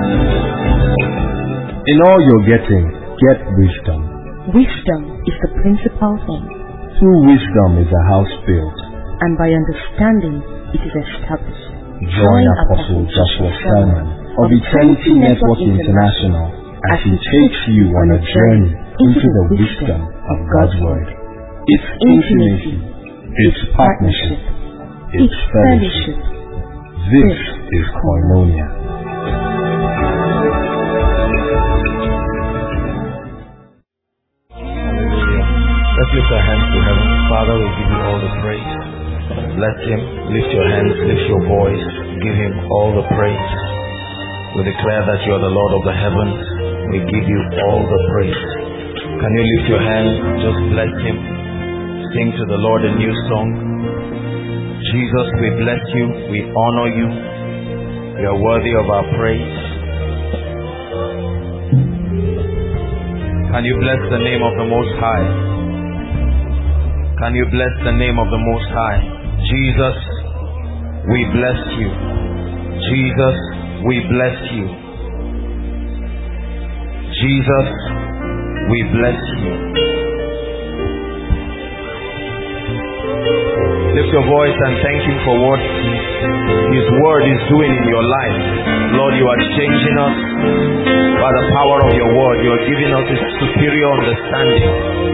In all you're getting, get wisdom. Wisdom is the principal thing. Through wisdom is a house built, and by understanding it is established. Join Apostle Joshua Selman of Eternity Network International as he takes you on a journey into the wisdom of God's Word. It's intimacy, it's partnership, it's fellowship. This is Koinonia. Let's lift our hands to heaven. Father, we give you all the praise. Bless him. Lift your hands, lift your voice. Give him all the praise. We declare that you are the Lord of the heavens. We give you all the praise. Can you lift your hands? Just bless him. Sing to the Lord a new song. Jesus, we bless you. We honor you. You are worthy of our praise. Can you bless the name of the Most High? Can you bless the name of the Most High? Jesus, we bless you. Jesus, we bless you. Jesus, we bless you. Lift your voice and thank him for what his word is doing in your life. Lord, you are changing us by the power of your word. You are giving us a superior understanding.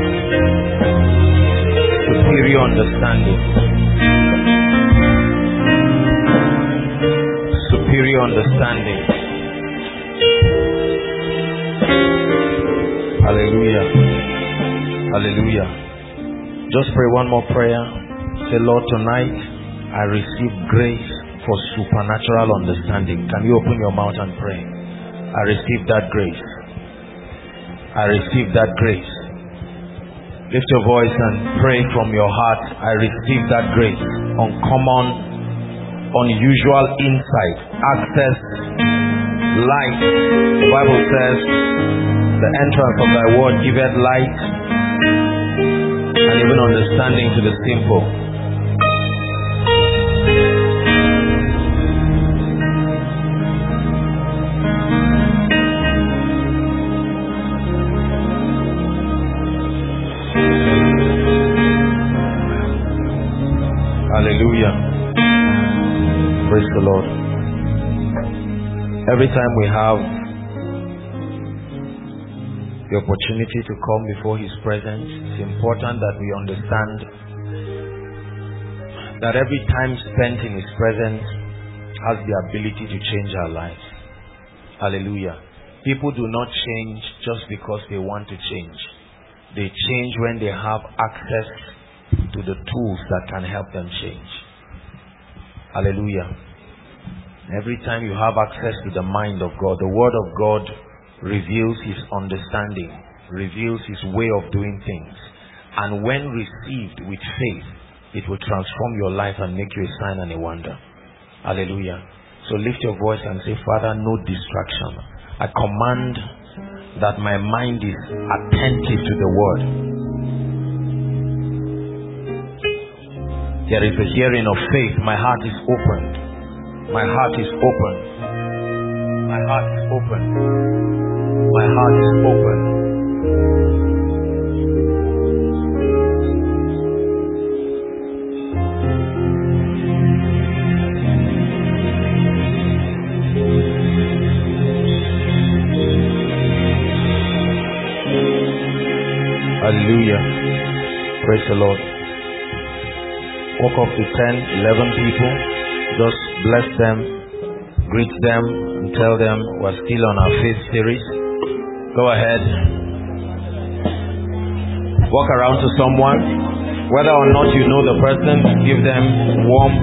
Superior understanding. Superior understanding. Hallelujah. Hallelujah. Just pray one more prayer. Say, Lord, tonight I receive grace for supernatural understanding. Can you open your mouth and pray? I receive that grace. I receive that grace. Lift your voice and pray from your heart. I receive that grace. Uncommon, unusual insight, access, light. The Bible says, the entrance of thy word giveth light, and even understanding to the simple. Hallelujah. Praise the Lord. Every time we have the opportunity to come before his presence, it's important that we understand that every time spent in his presence has the ability to change our lives. Hallelujah. People do not change just because they want to change. They change when they have access to the tools that can help them change. Hallelujah. Every time you have access to the mind of God, the word of God reveals his understanding, reveals his way of doing things. And when received with faith, it will transform your life and make you a sign and a wonder. Hallelujah. So lift your voice and say, Father, no distraction. I command that my mind is attentive to the word. There is a hearing of faith. My heart is opened. My heart is open. My heart is open. My heart is open. Hallelujah. Praise the Lord. Walk up to 10, 11 people. Just bless them, greet them, and tell them we're still on our faith series. Go ahead. Walk around to someone. Whether or not you know the person, give them warm.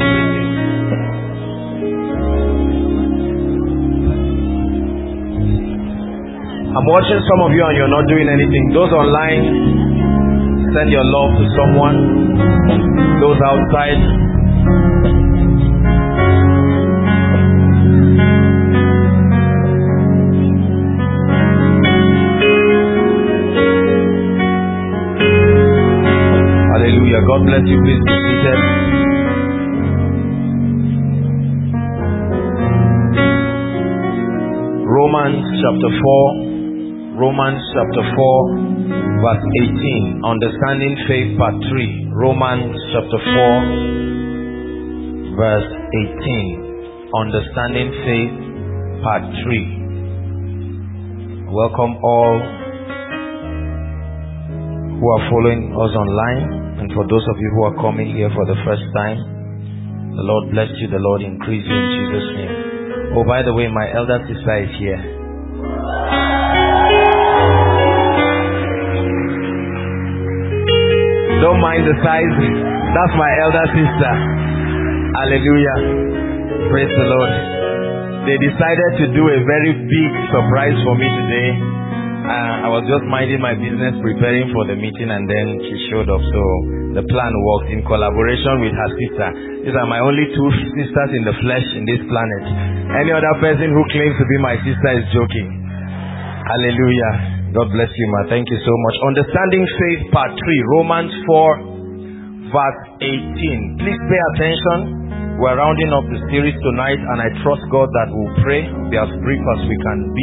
I'm watching some of you and you're not doing anything. Those online, send your love to someone. Those outside, hallelujah. God bless you. Please be seated. Romans chapter 4. Romans chapter 4, verse 18. Understanding faith, part 3. Romans chapter 4, verse 18. Understanding faith, part 3. Welcome all who are following us online, and for those of you who are coming here for the first time, the Lord bless you, the Lord increase you in Jesus' name. Oh, by the way, my elder sister is here. Don't mind the size. That's my elder sister. Hallelujah. Praise the Lord. They decided to do a very big surprise for me today. I was just minding my business, preparing for the meeting, and then she showed up. So the plan worked in collaboration with her sister. These are my only two sisters in the flesh in this planet. Any other person who claims to be my sister is joking. Hallelujah. God bless you, ma. Thank you so much. Understanding faith, part 3, Romans 4, verse 18. Please pay attention. We're rounding up the series tonight, and I trust God that we'll pray, be as brief as we can be.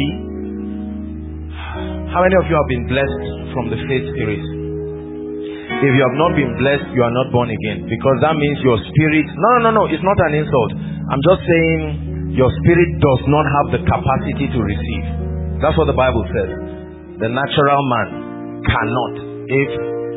How many of you have been blessed from the faith series? If you have not been blessed, you are not born again, because that means your spirit... No, it's not an insult. I'm just saying your spirit does not have the capacity to receive. That's what the Bible says. The natural man cannot. If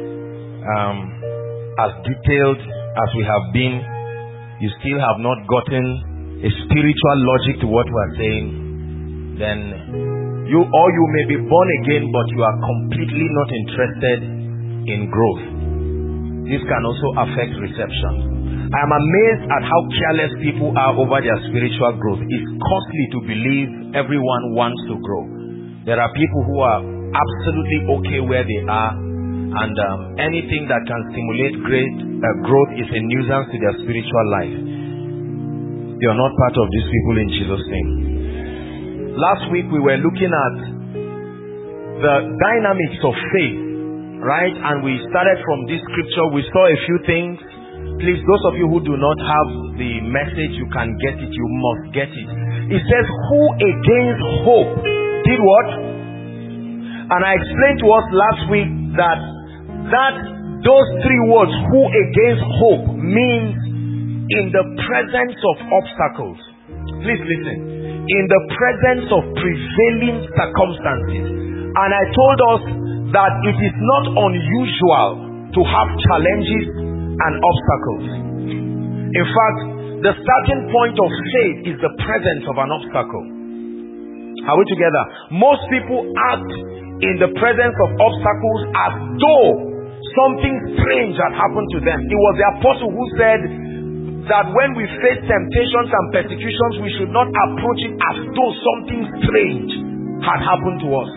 as detailed as we have been, you still have not gotten a spiritual logic to what we are saying, then you may be born again, but you are completely not interested in growth. This can also affect reception. I am amazed at how careless people are over their spiritual growth. It's costly to believe everyone wants to grow. There are people who are absolutely okay where they are, and anything that can stimulate great growth is a nuisance to their spiritual life. They are not part of these people in Jesus' name. Last week we were looking at the dynamics of faith, right? And we started from this scripture. We saw a few things. Please, those of you who do not have the message, you can get it. You must get it. It says, who against hope did what? And I explained to us last week that those three words, who against hope, means in the presence of obstacles. Please listen. In the presence of prevailing circumstances. And I told us that it is not unusual to have challenges and obstacles. In fact, the starting point of faith is the presence of an obstacle. Are we together? Most people act in the presence of obstacles as though something strange had happened to them. It was the apostle who said that when we face temptations and persecutions, we should not approach it as though something strange had happened to us.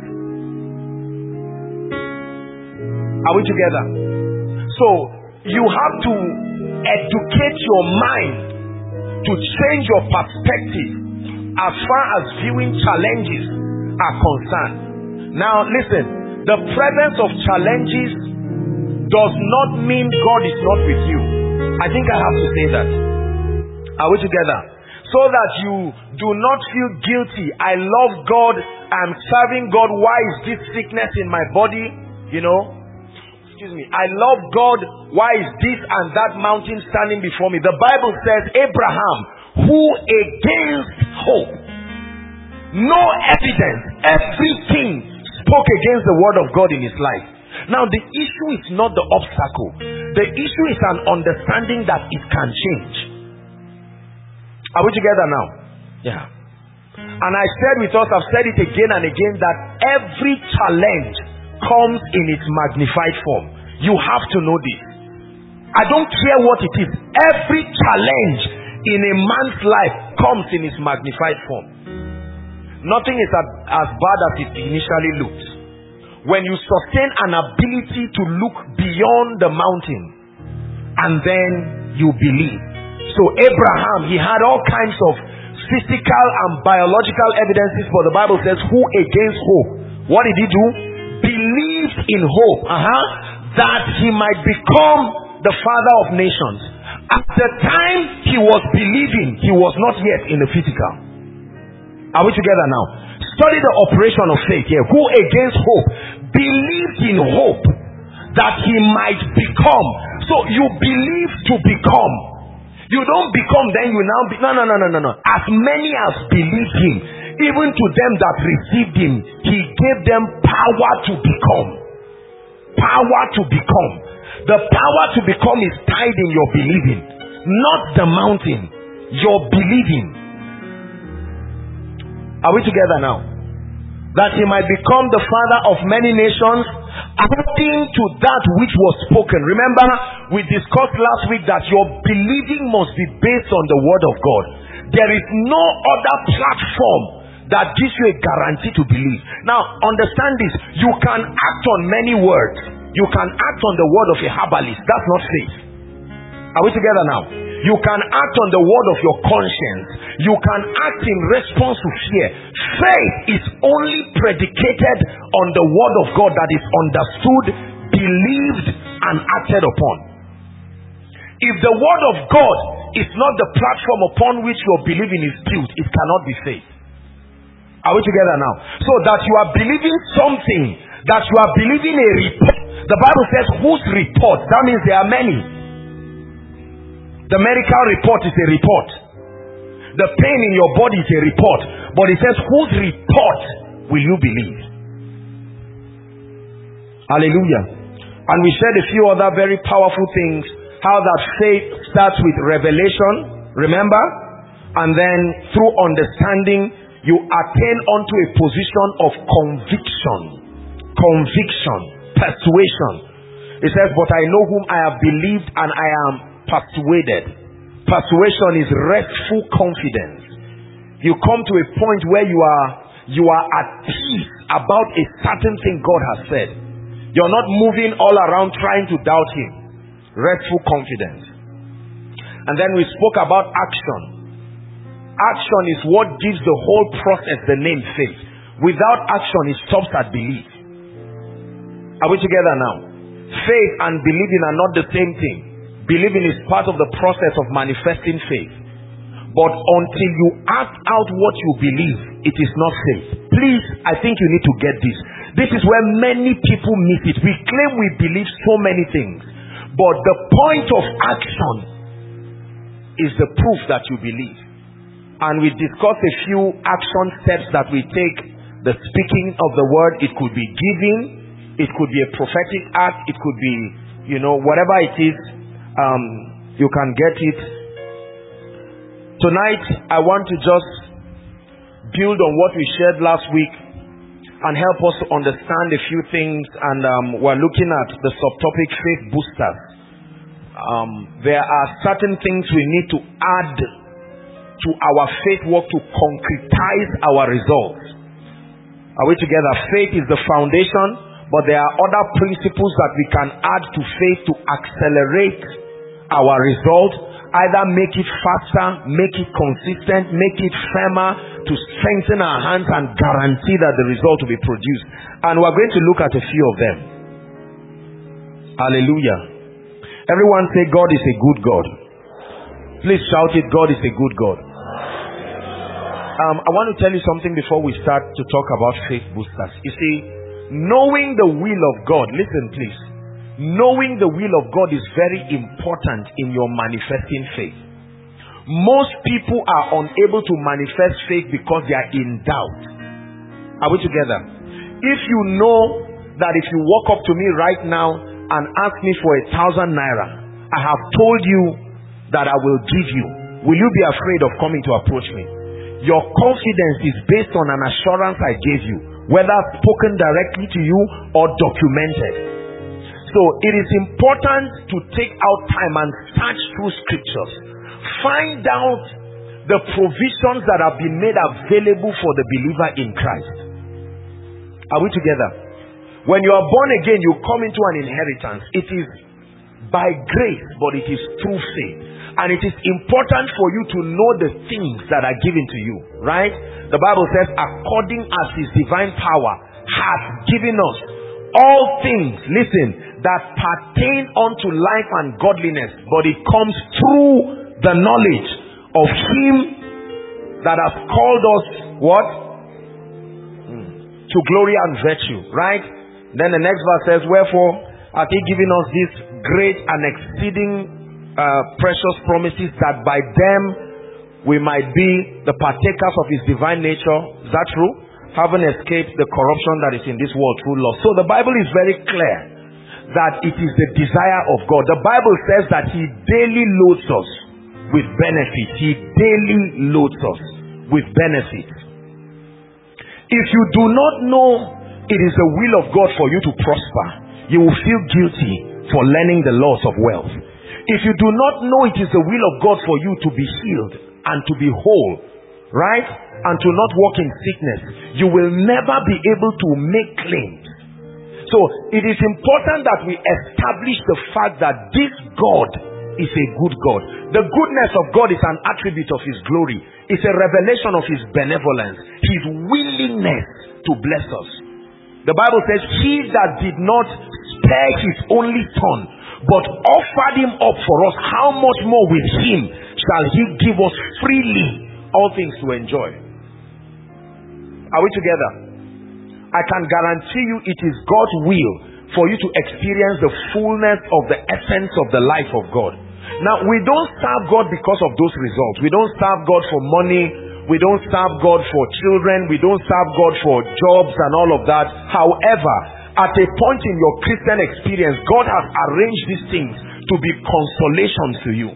Are we together? So, you have to educate your mind to change your perspective as far as viewing challenges are concerned. Now, listen, the presence of challenges does not mean God is not with you. I think I have to say that. Are we together? So that you do not feel guilty. I love God. I'm serving God. Why is this sickness in my body? Excuse me. I love God. Why is this and that mountain standing before me? The Bible says Abraham, who against hope, no evidence, everything spoke against the word of God in his life. Now the issue is not the obstacle. The issue is an understanding that it can change. Are we together now? Yeah. And I said with us, I've said it again and again, that every challenge comes in its magnified form. You have to know this. I don't care what it is. Every challenge in a man's life comes in its magnified form. Nothing is as bad as it initially looks. When you sustain an ability to look beyond the mountain, and then you believe. So Abraham, he had all kinds of physical and biological evidences, but the Bible says, who against hope? What did he do? Believed in hope, that he might become the father of nations. At the time he was believing, he was not yet in the physical. Are we together now? Study the operation of faith here. Who against hope believed in hope that he might become. So you believe to become. You don't become, then you now be. No. As many as believed him, even to them that received him, he gave them power to become. Power to become. The power to become is tied in your believing, not the mountain. Your believing. Are we together now? That he might become the father of many nations, according to that which was spoken. Remember, we discussed last week that your believing must be based on the word of God. There is no other platform that gives you a guarantee to believe. Now, understand this. You can act on many words. You can act on the word of a herbalist. That's not faith. Are we together now? You can act on the word of your conscience. You can act in response to fear. Faith is only predicated on the word of God that is understood, believed, and acted upon. If the word of God is not the platform upon which your believing is built, it cannot be faith. Are we together now? So that you are believing something, that you are believing a report. The Bible says, whose report? That means there are many. The medical report is a report. The pain in your body is a report. But it says, whose report will you believe? Hallelujah. And we said a few other very powerful things. How that faith starts with revelation. Remember? And then through understanding, you attain unto a position of conviction. Conviction. Persuasion. It says, but I know whom I have believed and I am persuaded. Persuasion is restful confidence. You come to a point where you are at peace about a certain thing God has said. You're not moving all around trying to doubt him. Restful confidence. And then we spoke about action. Action is what gives the whole process the name faith. Without action, it stops at belief. Are we together now? Faith and believing are not the same thing. Believing is part of the process of manifesting faith. But until you act out what you believe, it is not faith. Please, I think you need to get this. This is where many people miss it. We claim we believe so many things. But the point of action is the proof that you believe. And we discussed a few action steps that we take. The speaking of the word, it could be giving, it could be a prophetic act, it could be, whatever it is. You can get it. Tonight, I want to just build on what we shared last week and help us to understand a few things. And we're looking at the subtopic faith boosters. There are certain things we need to add to our faith work to concretize our results. Are we together? Faith is the foundation, but there are other principles that we can add to faith to accelerate our result, either make it faster, make it consistent, make it firmer, to strengthen our hands and guarantee that the result will be produced. And we're going to look at a few of them. Hallelujah. Everyone say, God is a good God. Please shout it, God is a good God. I want to tell you something before we start to talk about faith boosters. You see, knowing the will of God, listen please. Knowing the will of God is very important in your manifesting faith. Most people are unable to manifest faith because they are in doubt. Are we together? If you know that if you walk up to me right now and ask me for 1,000 naira, I have told you that I will give you, will you be afraid of coming to approach me? Your confidence is based on an assurance I gave you, whether spoken directly to you or documented. So it is important to take out time and search through scriptures. Find out the provisions that have been made available for the believer in Christ. Are we together? When you are born again, you come into an inheritance. It is by grace, but it is through faith. And it is important for you to know the things that are given to you. Right? The Bible says, according as his divine power hath given us all things, listen, that pertain unto life and godliness, but it comes through the knowledge of him that has called us, what? to glory and virtue, right? Then the next verse says, wherefore hath he given us these great and exceeding precious promises, that by them we might be the partakers of his divine nature. Is that true? Having escaped the corruption that is in this world through lust. So the Bible is very clear that it is the desire of God. The Bible says that he daily loads us with benefits. He daily loads us with benefits. If you do not know it is the will of God for you to prosper, you will feel guilty for learning the laws of wealth. If you do not know it is the will of God for you to be healed and to be whole, right? And to not walk in sickness, you will never be able to make claims. So it is important that we establish the fact that this God is a good God. The goodness of God is an attribute of his glory. It's a revelation of his benevolence, his willingness to bless us. The Bible says, he that did not spare his only son, but offered him up for us, how much more with him shall he give us freely all things to enjoy? Are we together? I can guarantee you it is God's will for you to experience the fullness of the essence of the life of God. Now, we don't serve God because of those results. We don't serve God for money. We don't serve God for children. We don't serve God for jobs and all of that. However, at a point in your Christian experience, God has arranged these things to be consolation to you.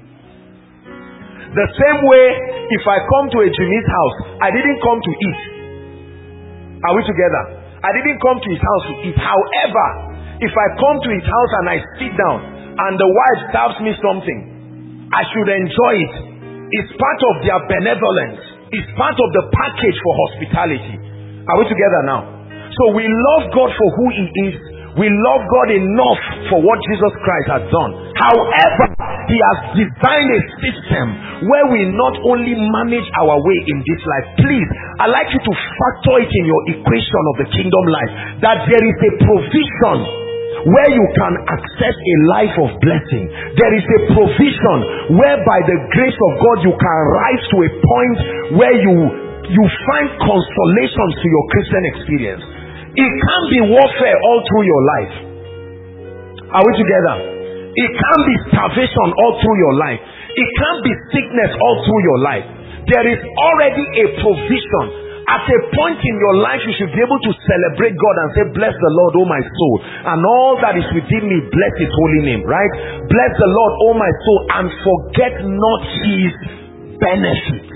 The same way, if I come to a Jimmy's house, I didn't come to eat. Are we together? I didn't come to his house to eat. However, if I come to his house and I sit down and the wife serves me something, I should enjoy it. It's part of their benevolence. It's part of the package for hospitality. Are we together now? So we love God for who he is. We love God enough for what Jesus Christ has done. However, he has designed a system where we not only manage our way in this life. Please, I'd like you to factor it in your equation of the kingdom life, that there is a provision where you can access a life of blessing. There is a provision where by the grace of God you can rise to a point where you find consolations to your Christian experience. It can't be warfare all through your life. Are we together? It can't be starvation all through your life. It can't be sickness all through your life. There is already a provision. At a point in your life, you should be able to celebrate God and say, bless the Lord, O my soul, and all that is within me, bless his holy name, right? Bless the Lord, O my soul, and forget not his benefits.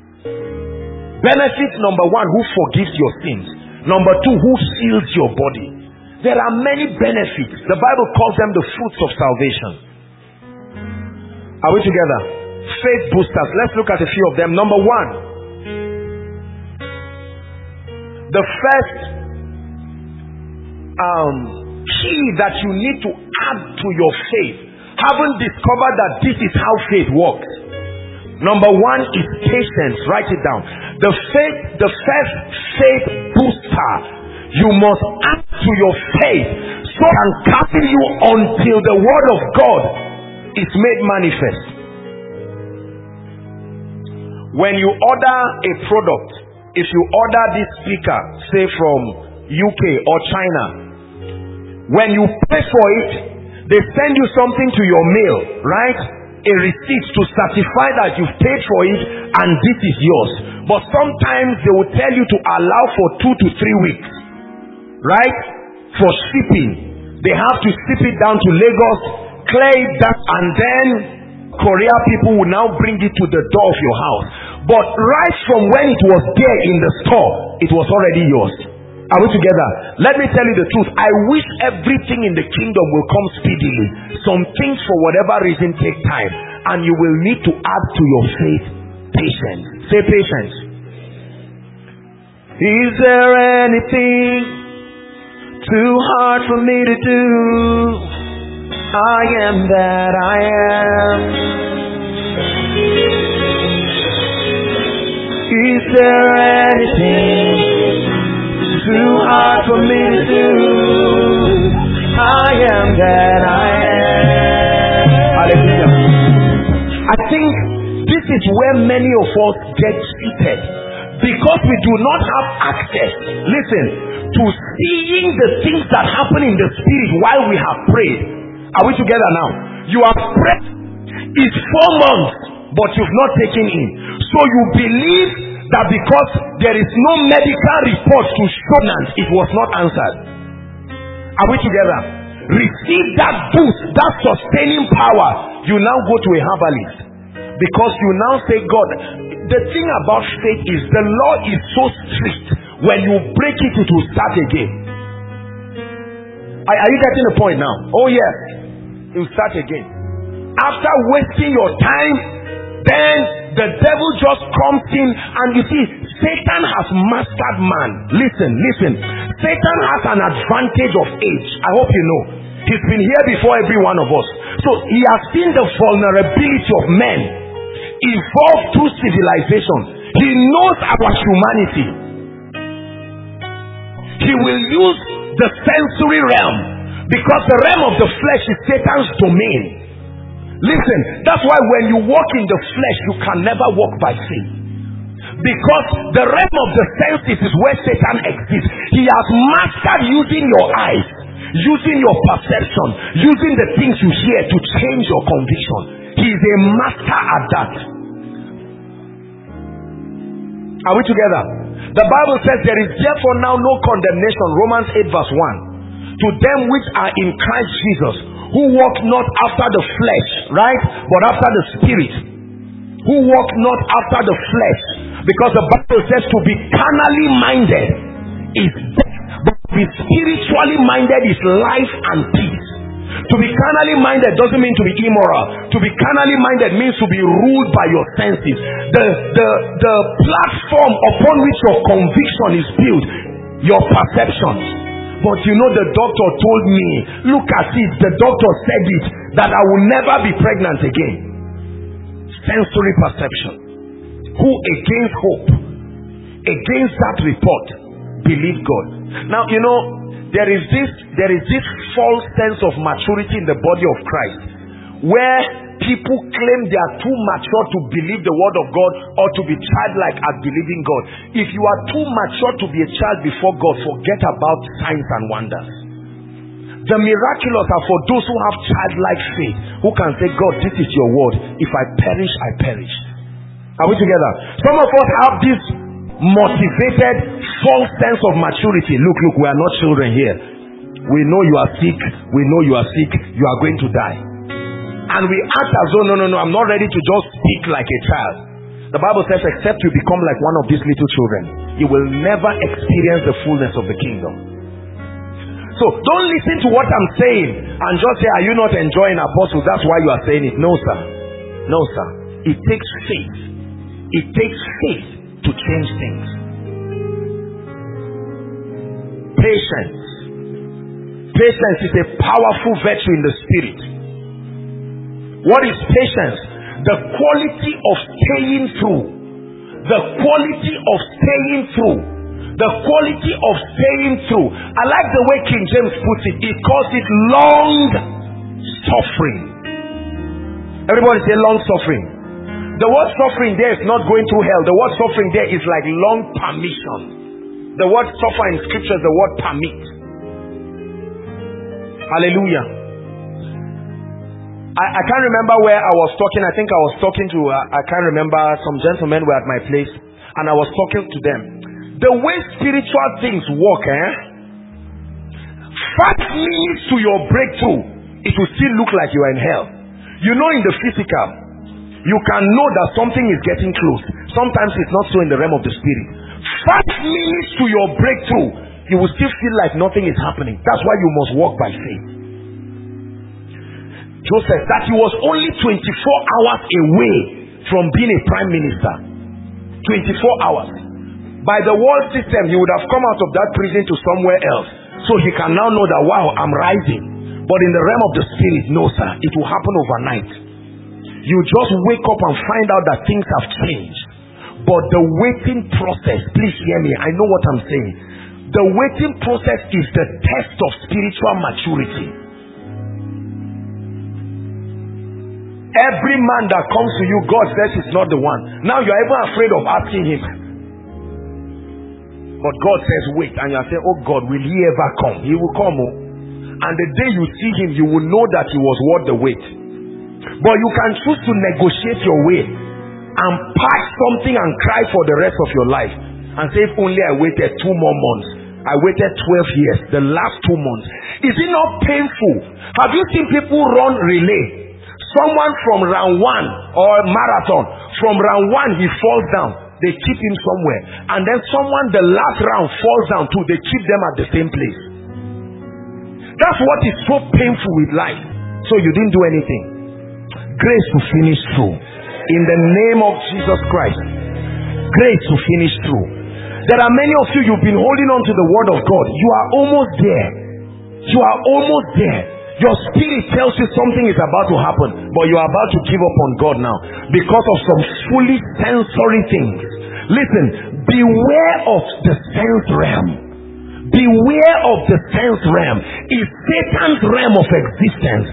Benefit number one, who forgives your sins. Number two, who heals your body. There are many benefits. The Bible calls them the fruits of salvation. Are we together? Faith boosters. Let's look at a few of them. Number one, the first key that you need to add to your faith, having discovered that this is how faith works. Number one is patience. Write it down. The first faith booster you must add to your faith, so it can carry you until the word of God is made manifest. When you order a product, if you order this speaker, say from UK or China, when you pay for it, they send you something to your mail, right? A receipt to certify that you've paid for it and this is yours. But sometimes they will tell you to allow for 2 to 3 weeks, right? For shipping. They have to ship it down to Lagos, clear it down, and then courier people will now bring it to the door of your house. But right from when it was there in the store, it was already yours. Are we together? Let me tell you the truth. I wish everything in the kingdom will come speedily. Some things for whatever reason take time, and you will need to add to your faith patience. Say patience. Is there anything too hard for me to do? I am that I am. Is there anything too hard for me to do? I am that I am. Hallelujah. I think this is where many of us get seated. Because we do not have access, listen, to seeing the things that happen in the spirit while we have prayed. Are we together now? You have prayed. It's 4 months, but you've not taken in. So you believe that because there is no medical report to show that it was not answered. Are we together? Receive that boost, that sustaining power. You now go to a herbalist. Because you now say, God, the thing about faith is the law is so strict. When you break it, it will start again. Are you getting the point now? Oh yes, it will start again. After wasting your time, then the devil just comes in, and you see, Satan has mastered man. Listen. Satan has an advantage of age. I hope you know. He's been here before every one of us. So he has seen the vulnerability of men evolved through civilization. He knows our humanity. He will use the sensory realm, because the realm of the flesh is Satan's domain. Listen, that's why when you walk in the flesh, you can never walk by faith. Because the realm of the senses is where Satan exists. He has mastered using your eyes, using your perception, using the things you hear to change your conviction. He is a master at that. Are we together? The Bible says there is therefore now no condemnation. Romans 8 verse 1. To them which are in Christ Jesus, who walk not after the flesh, right? But after the spirit. Who walk not after the flesh. Because the Bible says to be carnally minded is death, but to be spiritually minded is life and peace. To be carnally minded doesn't mean to be immoral. To be carnally minded means to be ruled by your senses. The platform upon which your conviction is built, your perceptions. But you know, the doctor told me, look at it, the doctor said it, that I will never be pregnant again. Sensory perception. Who against hope, against that report, believe God. Now, you know, there is this false sense of maturity in the body of Christ, where people claim they are too mature to believe the word of God, or to be childlike at believing God. If you are too mature to be a child before God, forget about signs and wonders. The miraculous are for those who have childlike faith, who can say, God, this is your word. If I perish, I perish. Are we together? Some of us have this motivated false sense of maturity. Look, we are not children here. We know you are sick. We know you are sick. You are going to die. And we act as though, no, I'm not ready to just speak like a child. The Bible says, except you become like one of these little children, you will never experience the fullness of the kingdom. So don't listen to what I'm saying and just say, are you not enjoying apostles? That's why you are saying it. No, sir. No, sir. It takes faith. It takes faith to change things. Patience. Patience is a powerful virtue in the spirit. What is patience? The quality of staying through. The quality of staying through. The quality of staying through. I like the way King James puts it. He calls it long suffering. Everybody say long suffering. The word suffering there is not going through hell. The word suffering there is like long permission. The word suffer in scripture is the word permit. Hallelujah. I can't remember where I was talking. I think I was talking to, I can't remember, some gentlemen were at my place, and I was talking to them. The way spiritual things work, 5 minutes to your breakthrough, it will still look like you are in hell. You know, in the physical, you can know that something is getting close. Sometimes it's not so in the realm of the spirit. 5 minutes to your breakthrough, you will still feel like nothing is happening. That's why you must walk by faith. Joseph, that he was only 24 hours away from being a prime minister. 24 hours. By the world system, he would have come out of that prison to somewhere else. So he can now know that, wow, I'm rising. But in the realm of the spirit, no, sir. It will happen overnight. You just wake up and find out that things have changed. But the waiting process, please hear me, I know what I'm saying. The waiting process is the test of spiritual maturity. Every man that comes to you, God says it's not the one. Now you're even afraid of asking him. But God says wait, and you are saying, oh God, will he ever come? He will come. Oh. And the day you see him, you will know that he was worth the wait. But you can choose to negotiate your way and pack something and cry for the rest of your life and say, if only I waited 2 more months. I waited 12 years, the last 2 months. Is it not painful? Have you seen people run relay? Someone from round 1 or marathon, from round 1 he falls down. They keep him somewhere. And then someone the last round falls down too. They keep them at the same place. That's what is so painful with life. So you didn't do anything. Grace to finish through. In the name of Jesus Christ. Grace to finish through. There are many of you, you've been holding on to the word of God. You are almost there. You are almost there. Your spirit tells you something is about to happen, but you are about to give up on God now because of some fully sensory things. Listen, beware of the sense realm. Beware of the sense realm. It's Satan's realm of existence.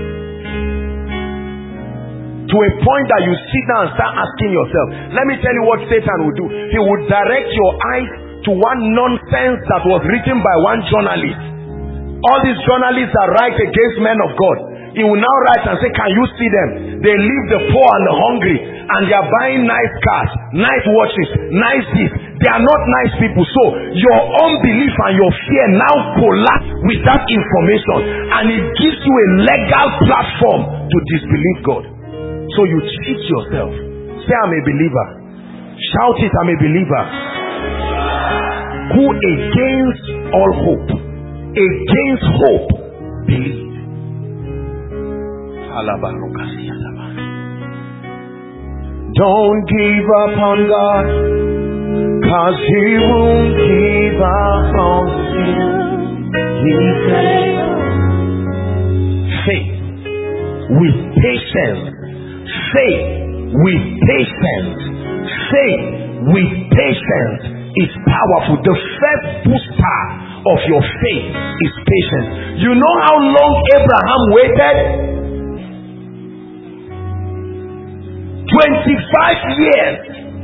To a point that you sit down and start asking yourself, let me tell you what Satan will do. He will direct your eyes to one nonsense that was written by one journalist. All these journalists that write against men of God, he will now write and say, can you see them? They leave the poor and the hungry, and they are buying nice cars, nice watches, nice this. They are not nice people. So your unbelief and your fear now collapse with that information, and it gives you a legal platform to disbelieve God. So you cheat yourself. Say, I'm a believer. Shout it, I'm a believer. Who against all hope, against hope, believe. Don't give up on God, 'cause he won't give up on you. He said, faith with patience. Faith with patience. Faith with patience is powerful. The first booster of your faith is patience. You know how long Abraham waited? 25 years.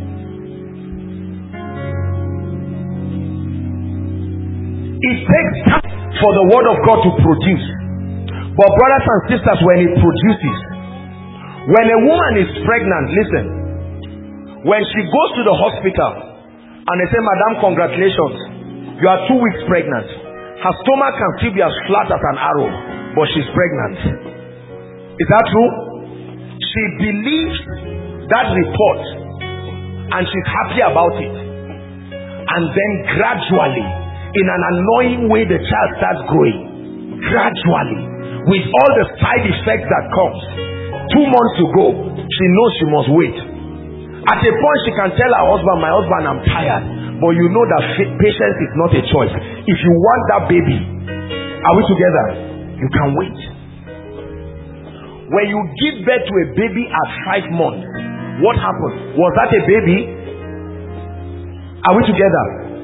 It takes time for the word of God to produce. But brothers and sisters, when it produces, when a woman is pregnant, listen, when she goes to the hospital and they say, Madam, congratulations, you are 2 weeks pregnant. Her stomach can still be as flat as an arrow, but she's pregnant. Is that true? She believes that report and she's happy about it. And then gradually, in an annoying way, the child starts growing. Gradually, with all the side effects that comes. 2 months to go, she knows she must wait. At a point she can tell her husband, my husband, I'm tired. But you know that patience is not a choice. If you want that baby, are we together? You can wait. When you give birth to a baby at 5 months, what happened? Was that a baby? Are we together?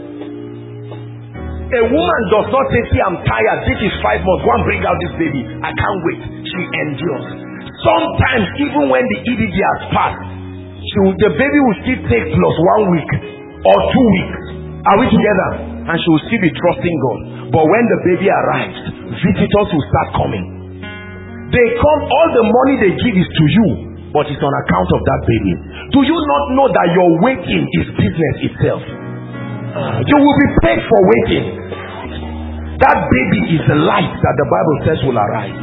A woman does not say, see, I'm tired, this is 5 months, go and bring out this baby. I can't wait. She endures. Sometimes even when the EDD has passed, the baby will still take plus 1 week or 2 weeks. Are we together? And she will still be trusting God. But when the baby arrives, visitors will start coming. They come, all the money they give is to you, but it's on account of that baby. Do you not know that your waiting is business itself? You will be paid for waiting. That baby is the light that the Bible says will arise.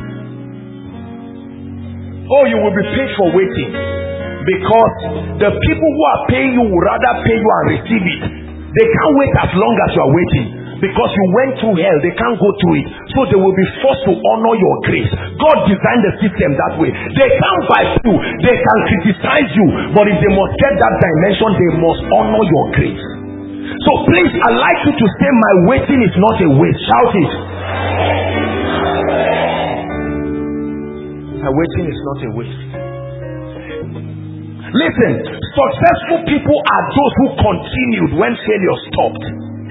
Oh, you will be paid for waiting. Because the people who are paying you will rather pay you and receive it. They can't wait as long as you are waiting. Because you went through hell, they can't go through it. So they will be forced to honor your grace. God designed the system that way. They can't fight you, they can criticize you, but if they must get that dimension, they must honor your grace. So please, I'd like you to say, my waiting is not a waste. Shout it. My waiting is not a waste. Listen, successful people are those who continued when failure stopped.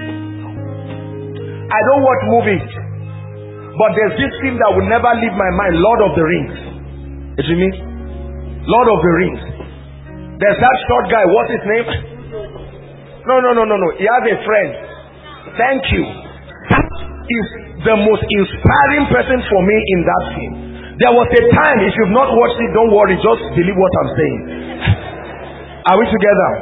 I don't watch movies, but there's this film that will never leave my mind, Lord of the Rings. You see me? Lord of the Rings. There's that short guy, what's his name? No. He has a friend. Thank you. That is the most inspiring person for me in that film. There was a time, if you've not watched it, don't worry, just believe what I'm saying. Are we together?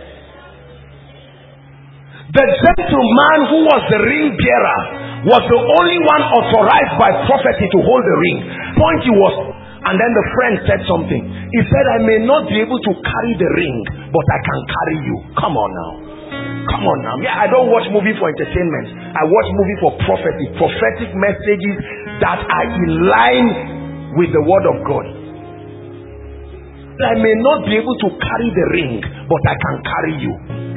The gentleman who was the ring bearer was the only one authorized by prophecy to hold the ring. Point he was, and then the friend said something. He said, I may not be able to carry the ring, but I can carry you. Come on now. Come on now. Yeah, I don't watch movie for entertainment. I watch movie for prophecy. Prophetic messages that are in line with the word of God. I may not be able to carry the ring, but I can carry you.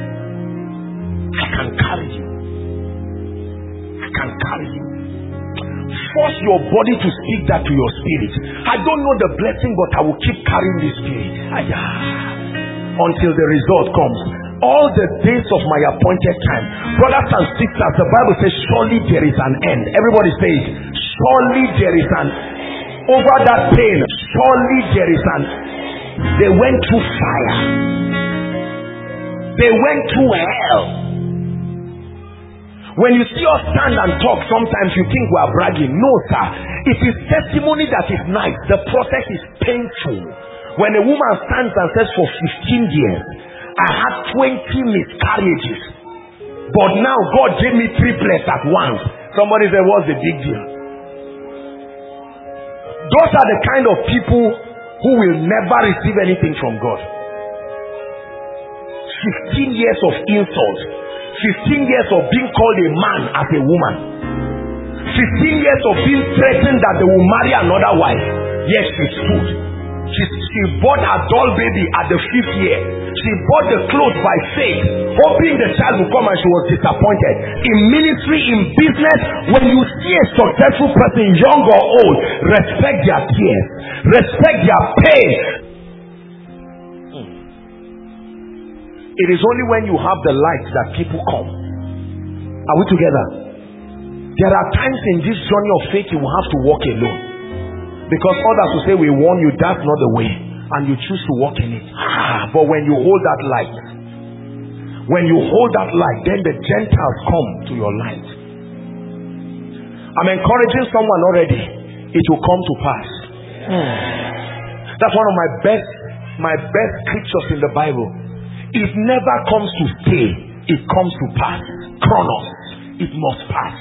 I can carry you. I can carry you. Force your body to speak that to your spirit. I don't know the blessing, but I will keep carrying this spirit. Until the result comes. All the days of my appointed time. Brothers and sisters, the Bible says, surely there is an end. Everybody says, surely there is an over that pain. Surely there is an. They went through fire. They went through hell. When you see us stand and talk, sometimes you think we are bragging. No, sir. It is testimony that is nice. The process is painful. When a woman stands and says, for 15 years, I had 20 miscarriages. But now God gave me triplets at once. Somebody said, what's the big deal? Those are the kind of people who will never receive anything from God. 15 years of insult. 15 years of being called a man as a woman. 15 years of being threatened that they will marry another wife. Yes, she stood. She bought her doll baby at the 5th year. She bought the clothes by faith, hoping the child would come, and she was disappointed. In ministry, in business, when you see a successful person, young or old, respect their tears, respect their pain. It is only when you have the light that people come. Are we together? There are times in this journey of faith you will have to walk alone. Because others will say, we warn you, that's not the way. And you choose to walk in it. But when you hold that light, then the Gentiles come to your light. I'm encouraging someone already. It will come to pass. That's one of my best scriptures in the Bible. It never comes to stay. It comes to pass. Chronos. It must pass.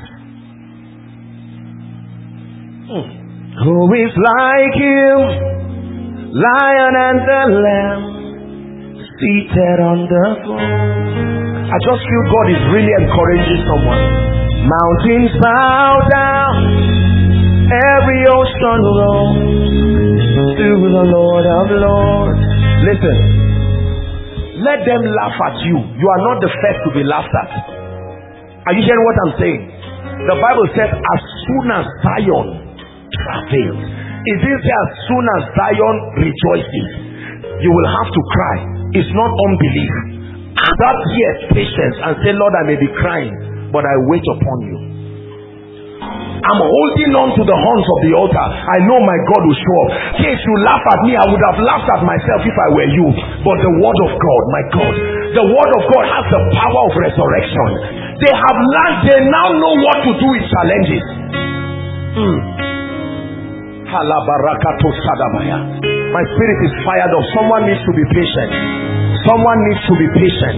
Who is like you, Lion and the Lamb, seated on the throne? I just feel God is really encouraging someone. Mountains bow down, every ocean rolls to the Lord of Lords. Listen, let them laugh at you. You are not the first to be laughed at. Are you hearing what I'm saying? The Bible says, as soon as Zion travails. It didn't say as soon as Zion rejoices. You will have to cry. It's not unbelief. That year's patience and say, Lord, I may be crying, but I wait upon you. I'm holding on to the horns of the altar. I know my God will show up. If you laugh at me, I would have laughed at myself if I were you. But the word of God, my God, the word of God has the power of resurrection. They have learned, they now know what to do with challenges. My spirit is fired up. Someone needs to be patient. Someone needs to be patient.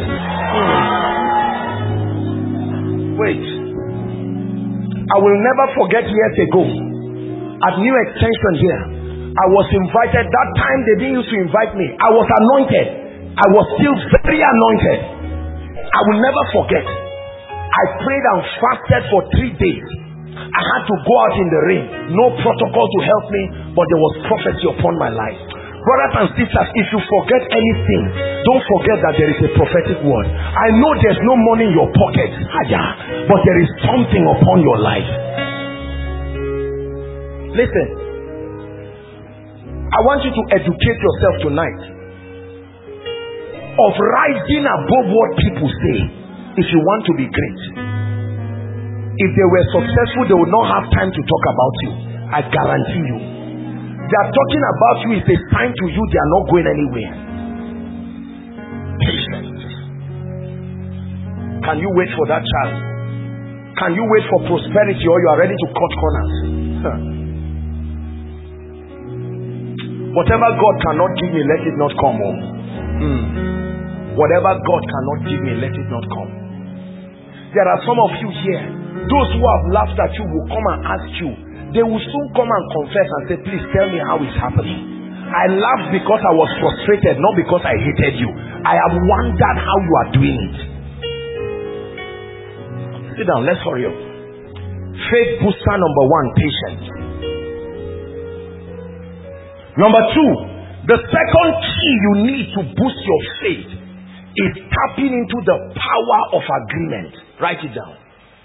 Wait. I will never forget years ago at New Extension here. I was invited. That time they didn't used to invite me. I was anointed. I was still very anointed. I will never forget. I prayed and fasted for 3 days. I had to go out in the rain. No protocol to help me, but there was prophecy upon my life. Brothers and sisters, if you forget anything, don't forget that there is a prophetic word. I know there's no money in your pocket, but there is something upon your life. Listen, I want you to educate yourself tonight of rising above what people say if you want to be great. If they were successful, they would not have time to talk about you. I guarantee you. They are talking about you. It's a sign to you they are not going anywhere. Patience. Can you wait for that child? Can you wait for prosperity, or you are ready to cut corners? Whatever God cannot give me, let it not come home. Whatever God cannot give me, let it not come. There are some of you here, those who have laughed at you will come and ask you. They will soon come and confess and say, please tell me how it's happening. I laughed because I was frustrated, not because I hated you. I have wondered how you are doing it. Sit down, let's hurry up. Faith booster number 1, patience. Number 2, the second key you need to boost your faith is tapping into the power of agreement. Write it down.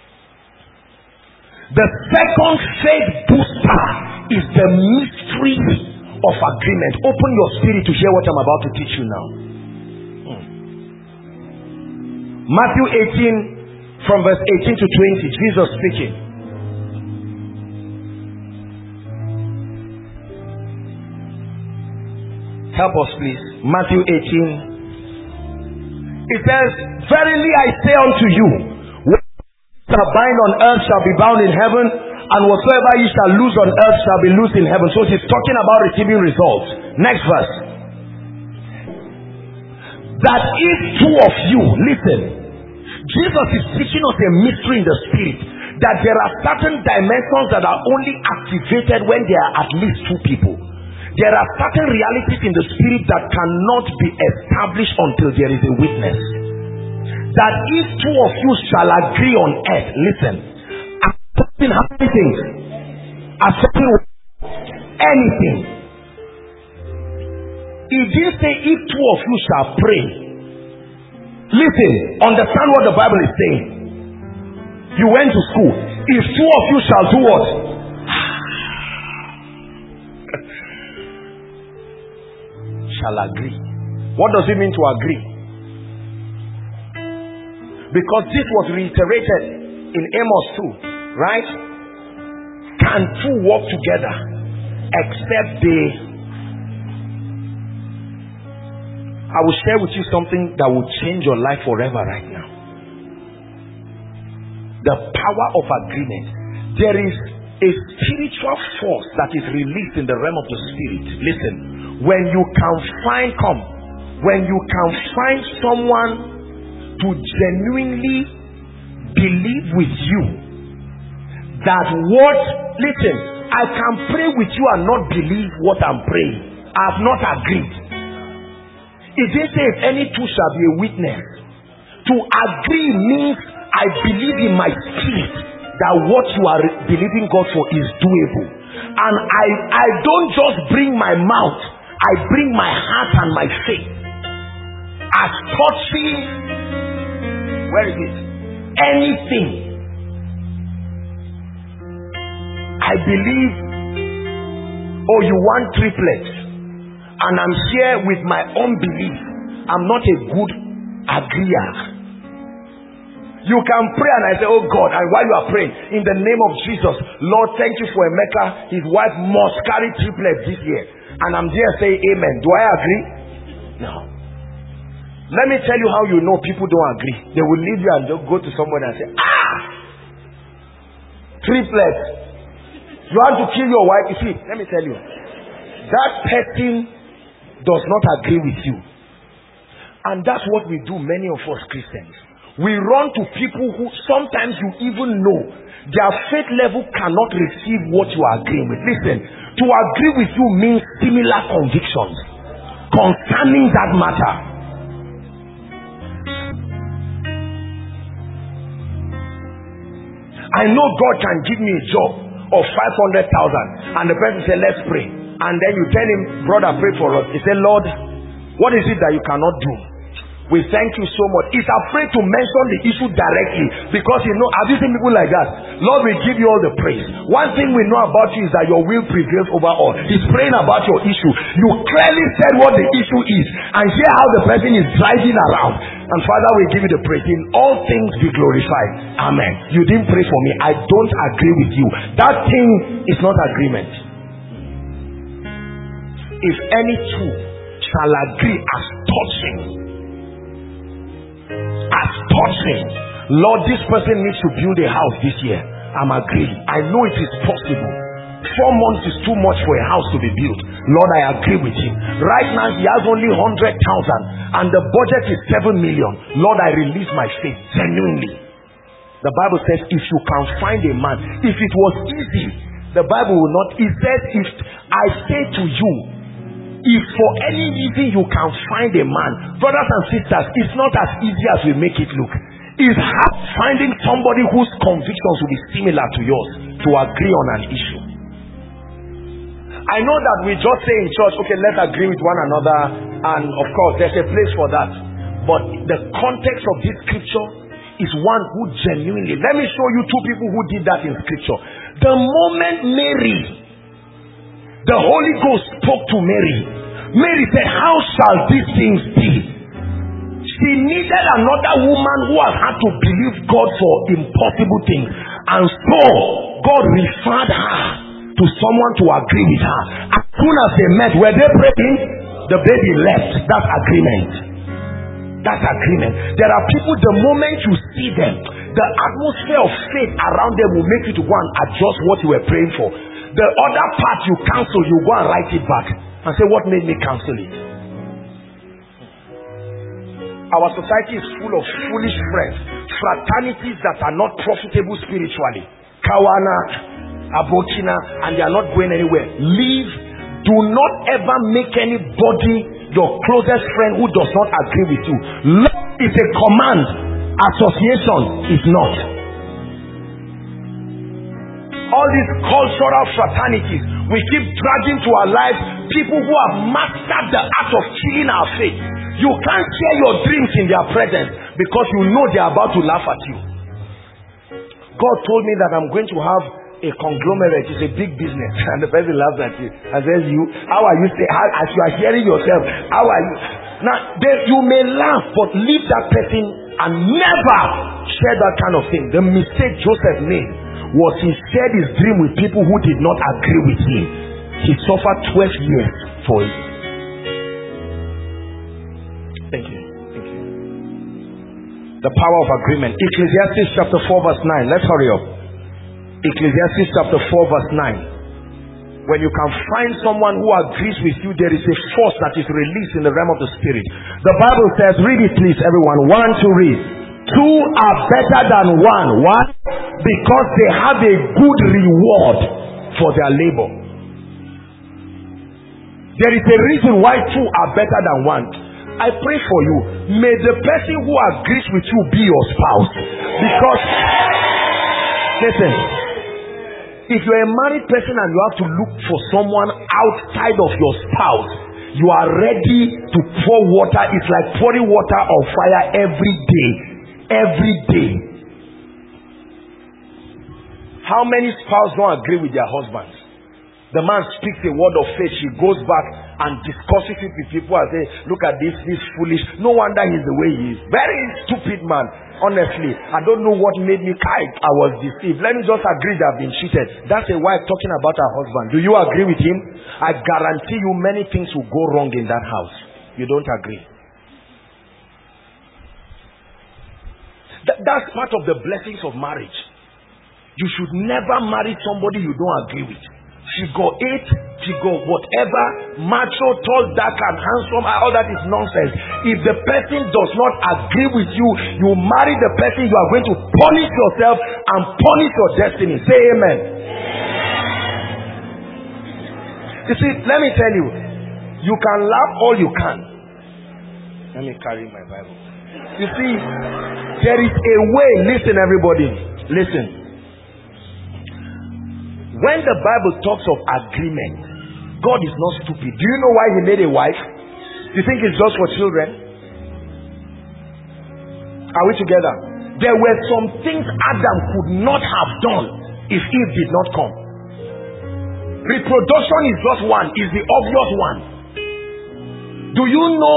The second faith booster is the mystery of agreement. Open your spirit to hear what I'm about to teach you now. Matthew 18 from verse 18 to 20, Jesus speaking. Help us please. Matthew 18. It says, verily I say unto you, whatsoever shall bind on earth shall be bound in heaven, and whatsoever ye shall loose on earth shall be loosed in heaven. So he's talking about receiving results. Next verse. That if two of you, listen, Jesus is teaching us a mystery in the spirit, that there are certain dimensions that are only activated when there are at least two people. There are certain realities in the spirit that cannot be established until there is a witness. That if two of you shall agree on earth, listen, accepting how many things? Accepting anything. He didn't say if two of you shall pray. Listen, understand what the Bible is saying. You went to school. If two of you shall do what? Shall agree. What does it mean to agree? Because this was reiterated in Amos 2, right? Can two walk together except they... I will share with you something that will change your life forever right now. The power of agreement. There is a spiritual force that is released in the realm of the spirit. Listen, when you can find someone to genuinely believe with you that what, listen, I can pray with you and not believe what I'm praying. I have not agreed. It didn't say if any two shall be a witness. To agree means I believe in my spirit that what you are believing God for is doable. And I don't just bring my mouth, I bring my heart and my faith. As touching, where is it? Anything. I believe, oh, you want triplets. And I'm here with my unbelief. I'm not a good agreeer. You can pray and I say, oh God, and while you are praying, in the name of Jesus, Lord, thank you for Emeka. His wife must carry triplets this year. And I'm there saying amen. Do I agree? No. Let me tell you how you know people don't agree. They will leave you and just go to somebody and say, triplets. You want to kill your wife? You see, let me tell you. That person does not agree with you. And that's what we do, many of us Christians. We run to people who sometimes you even know their faith level cannot receive what you are agreeing with. Listen, to agree with you means similar convictions concerning that matter. I know God can give me a job of 500,000 and the person say, let's pray. And then you tell him, brother, pray for us. He said, Lord, what is it that you cannot do? We thank you so much. He's afraid to mention the issue directly because have you seen people like that? Lord, we give you all the praise. One thing we know about you is that your will prevails over all. He's praying about your issue. You clearly said what the issue is and hear how the person is driving around. And Father, we give you the praise. In all things be glorified. Amen. You didn't pray for me. I don't agree with you. That thing is not agreement. If any two shall agree as touching, Lord, this person needs to build a house this year. I'm agreeing. I know it is possible. 4 months is too much for a house to be built. Lord, I agree with him. Right now he has only 100,000 and the budget is 7 million. Lord, I release my faith genuinely. The Bible says if you can find a man, if it was easy, the Bible will not. It says, if I say to you, if for any reason you can find a man, brothers and sisters, it's not as easy as we make it look. It's hard finding somebody whose convictions will be similar to yours to agree on an issue. I know that we just say in church, okay, let's agree with one another, and of course there's a place for that. But the context of this scripture is one who genuinely, let me show you 2 people who did that in scripture. The moment Mary, the Holy Ghost spoke to Mary, Mary said, how shall these things be? She needed another woman who has had to believe God for impossible things, and so God referred her to someone to agree with her. As soon as they met, were they praying? The baby left. That's agreement. That's agreement. There are people, the moment you see them, the atmosphere of faith around them will make you to go and adjust what you were praying for. The other part you cancel, you go and write it back and say, what made me cancel it? Our society is full of foolish friends, fraternities that are not profitable spiritually. Kawana, Abokina, and they are not going anywhere. Leave. Do not ever make anybody your closest friend who does not agree with you. Love is a command. Association is not. All these cultural fraternities, we keep dragging to our lives people who have mastered the art of killing our faith. You can't share your dreams in their presence because you know they are about to laugh at you. God told me that I'm going to have a conglomerate. It's a big business, and the person laughs at you and says, "You, how are you? As you are hearing yourself, how are you?" Now, you may laugh, but leave that person and never share that kind of thing. The mistake Joseph made was he shared his dream with people who did not agree with him. He suffered 12 years for it. Thank you. Thank you. The power of agreement. Ecclesiastes chapter 4 verse 9. Let's hurry up. Ecclesiastes chapter 4 verse 9. When you can find someone who agrees with you, there is a force that is released in the realm of the spirit. The Bible says, read it please everyone. 1 to read. 2 are better than 1. Why? Because they have a good reward for their labor. There is a reason why 2 are better than 1. I pray for you. May the person who agrees with you be your spouse. Because, listen, if you're a married person and you have to look for someone outside of your spouse, you are ready to pour water. It's like pouring water on fire every day. Every day. How many spouses don't agree with their husbands? The man speaks a word of faith. She goes back and discusses it with people and say, look at this foolish. No wonder he's the way he is. Very stupid man. Honestly, I don't know what made me kite. I was deceived. Let me just agree that I've been cheated. That's a wife talking about her husband. Do you agree with him? I guarantee you many things will go wrong in that house. You don't agree. That's part of the blessings of marriage. You should never marry somebody you don't agree with. Figure 8, figure whatever, macho, tall, dark and handsome, all that is nonsense. If the person does not agree with you, you marry the person, you are going to punish yourself and punish your destiny. Say amen. You see, let me tell you, you can laugh all you can. Let me carry my Bible. You see, there is a way. Listen everybody, listen. When the Bible talks of agreement, God is not stupid. Do you know why he made a wife? Do you think it's just for children? Are we together? There were some things Adam could not have done if Eve did not come. Reproduction is just one, is the obvious one. Do you know?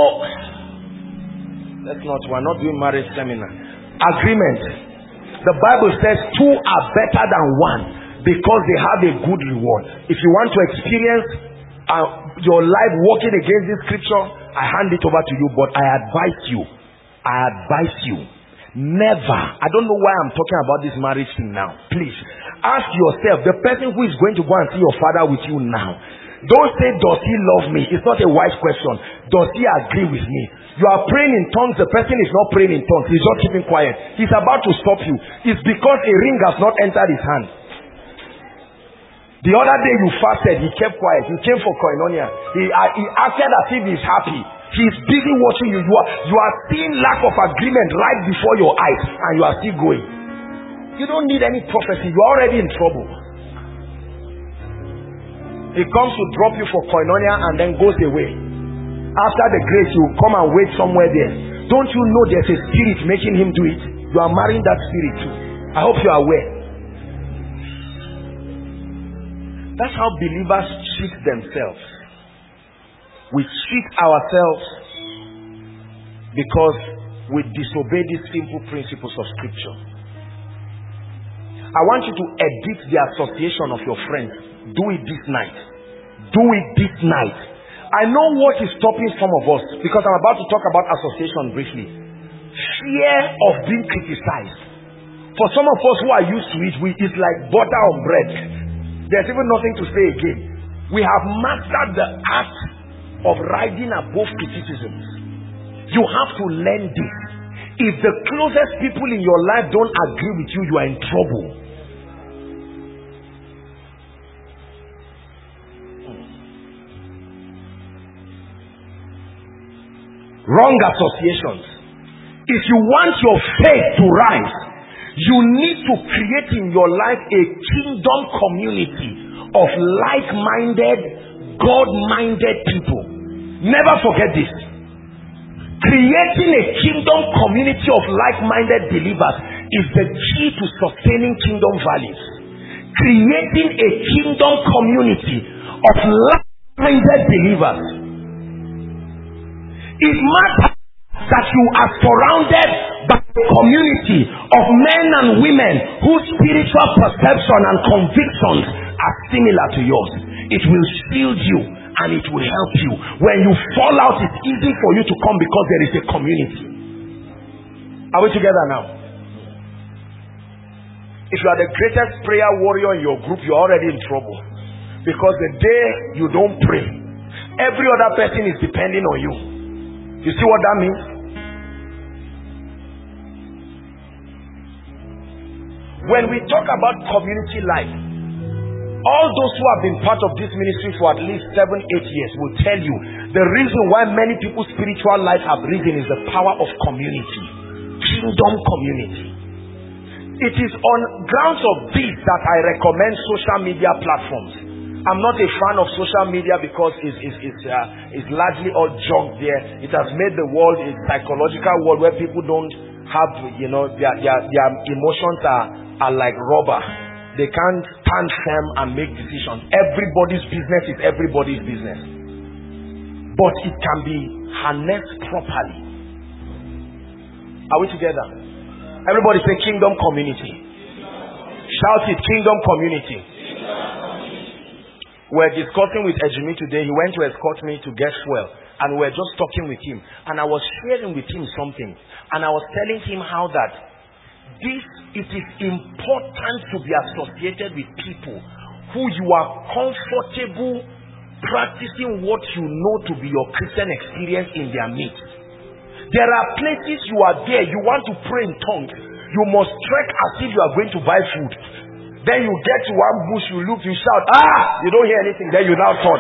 We're not doing marriage seminar. Agreement. The Bible says 2 are better than 1. Because they have a good reward. If you want to experience your life working against this scripture, I hand it over to you. But I advise you Never. I don't know why I'm talking about this marriage thing now. Please, ask yourself, the person who is going to go and see your father with you now, don't say, does he love me? It's not a wise question. Does he agree with me? You are praying in tongues, the person is not praying in tongues. He's just keeping quiet. He's about to stop you. It's because a ring has not entered his hand. The other day you fasted, he kept quiet. He came for koinonia. He acted as if he's happy. He's busy watching you. You are seeing lack of agreement right before your eyes, and you are still going. You don't need any prophecy. You're already in trouble. He comes to drop you for koinonia and then goes away. After the grace, you come and wait somewhere there. Don't you know there's a spirit making him do it? You are marrying that spirit too. I hope you are aware. That's how believers treat themselves. We treat ourselves because we disobey these simple principles of Scripture. I want you to edit the association of your friends. Do it this night. Do it this night. I know what is stopping some of us, because I'm about to talk about association briefly. Fear of being criticized. For some of us who are used to it, it's like butter on bread. There's even nothing to say again. We have mastered the art of riding above criticisms. You have to learn this. If the closest people in your life don't agree with you, you are in trouble. Wrong associations. If you want your faith to rise, you need to create in your life a kingdom community of like-minded, God-minded people. Never forget this. Creating a kingdom community of like-minded believers is the key to sustaining kingdom values. Creating a kingdom community of like-minded believers. It matters that you are surrounded by a community of men and women whose spiritual perception and convictions are similar to yours. It will shield you and it will help you. When you fall out, it's easy for you to come because there is a community. Are we together now? If you are the greatest prayer warrior in your group, you're already in trouble. Because the day you don't pray, every other person is depending on you. You see what that means? When we talk about community life, all those who have been part of this ministry for at least 7-8 years will tell you the reason why many people's spiritual life have risen is the power of community, kingdom community. It is on grounds of this that I recommend social media platforms. I'm not a fan of social media because it's largely all junk there. It has made the world a psychological world where people don't have, their emotions are like rubber. They can't stand firm and make decisions. Everybody's business is everybody's business. But it can be harnessed properly. Are we together? Everybody say kingdom community. Shout it, kingdom community. We're discussing with Ejimi today. He went to escort me to get fuel, and we're just talking with him. And I was sharing with him something, and I was telling him how that it is important to be associated with people who you are comfortable practicing what you know to be your Christian experience in their midst. There are places you are there, you want to pray in tongues, you must trek as if you are going to buy food. Then you get to one bush, you look, you shout, you don't hear anything, then you now thought.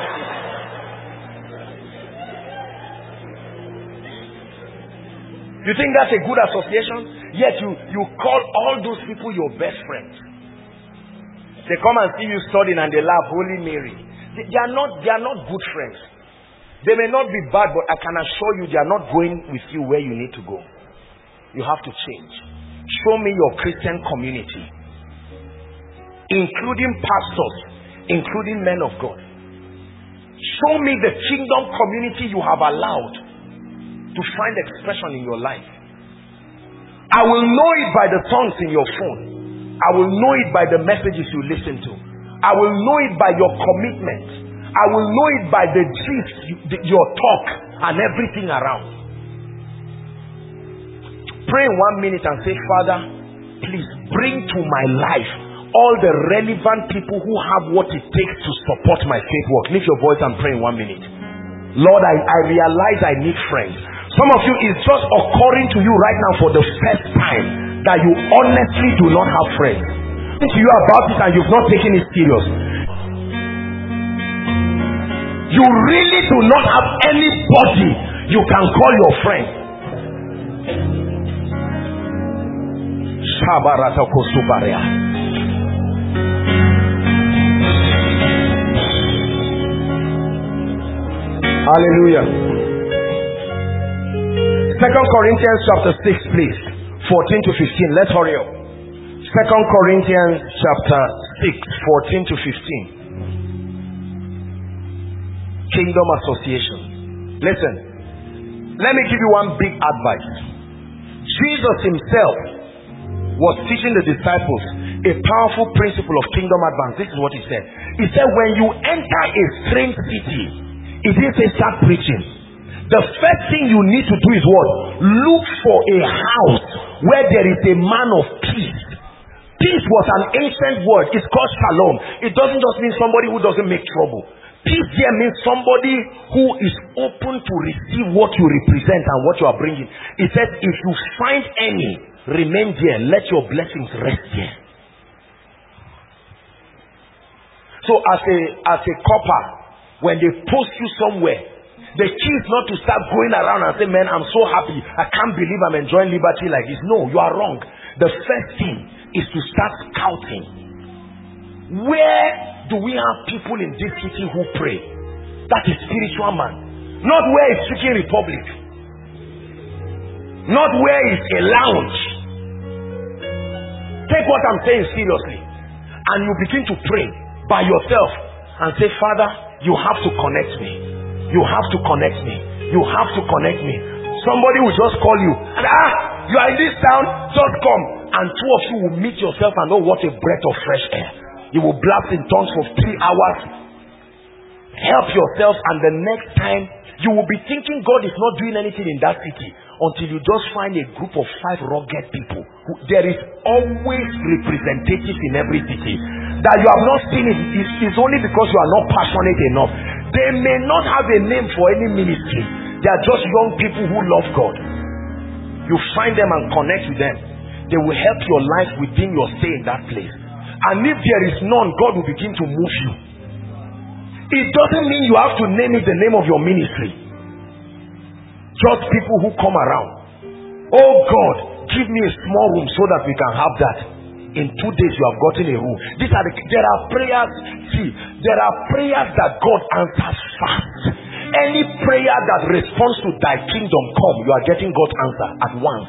You think that's a good association? Yet you call all those people your best friends. They come and see you studying and they laugh, Holy Mary. They are not good friends. They may not be bad, but I can assure you they are not going with you where you need to go. You have to change. Show me your Christian community, including pastors, including men of God. Show me the kingdom community you have allowed to find expression in your life. I will know it by the tongues in your phone. I will know it by the messages you listen to. I will know it by your commitment. I will know it by the gist, your talk, and everything around. Pray in 1 minute and say, Father, please bring to my life all the relevant people who have what it takes to support my faith work. Lift your voice and pray in 1 minute. Lord, I realize I need friends. Some of you, it's just occurring to you right now for the first time that you honestly do not have friends. To you about it and you've not taken it serious. You really do not have anybody you can call your friend. Hallelujah. 2 Corinthians chapter 6, please. 14 to 15. Let's hurry up. 2 Corinthians chapter 6, 14 to 15. Kingdom association. Listen, let me give you one big advice. Jesus himself was teaching the disciples a powerful principle of kingdom advance. This is what he said. He said, when you enter a strange city, he didn't say start preaching. The first thing you need to do is what? Look for a house where there is a man of peace. Peace was an ancient word. It's called shalom. It doesn't just mean somebody who doesn't make trouble. Peace here means somebody who is open to receive what you represent and what you are bringing. He said, if you find any, remain there. Let your blessings rest there. So as a copper, when they post you somewhere, the key is not to start going around and say, man, I'm so happy. I can't believe I'm enjoying liberty like this. No, you are wrong. The first thing is to start scouting. Where do we have people in this city who pray? That is spiritual man. Not where is Chicken Republic. Not where is a lounge. Take what I'm saying seriously. And you begin to pray by yourself and say, Father, you have to connect me. You have to connect me. You have to connect me. Somebody will just call you and you are in this town, just come. And two of you will meet yourself and know what a breath of fresh air. You will blast in tongues for 3 hours. Help yourself, and the next time you will be thinking God is not doing anything in that city until you just find a group of 5 rugged people. There is always representatives in every city. That you have not seen it is only because you are not passionate enough. They may not have a name for any ministry. They are just young people who love God. You find them and connect with them. They will help your life within your stay in that place. And if there is none, God will begin to move you. It doesn't mean you have to name it the name of your ministry. Just people who come around. Oh God, give me a small room so that we can have that. In 2 days you have gotten a room. There are prayers. See, there are prayers that God answers fast. Any prayer that responds to thy kingdom come, you are getting God's answer at once.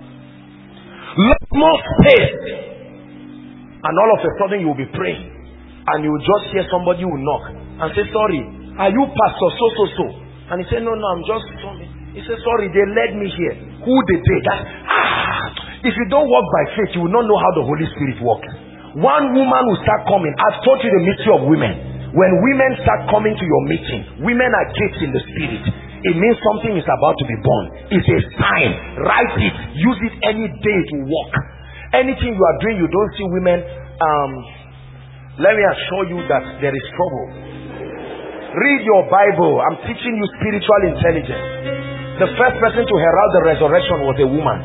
More space. And all of a sudden you will be praying. And you will just hear somebody who will knock and say, sorry, are you pastor so? And he said, no, I'm just sorry. He said, sorry, they led me here. Who did they? If you don't walk by faith, you will not know how the Holy Spirit works. One woman will start coming. I've taught you the mystery of women. When women start coming to your meeting, women are gates in the spirit. It means something is about to be born. It's a sign. Write it. Use it any day to walk. Anything you are doing, you don't see women. Let me assure you that there is trouble. Read your Bible. I'm teaching you spiritual intelligence. The first person to herald the resurrection was a woman.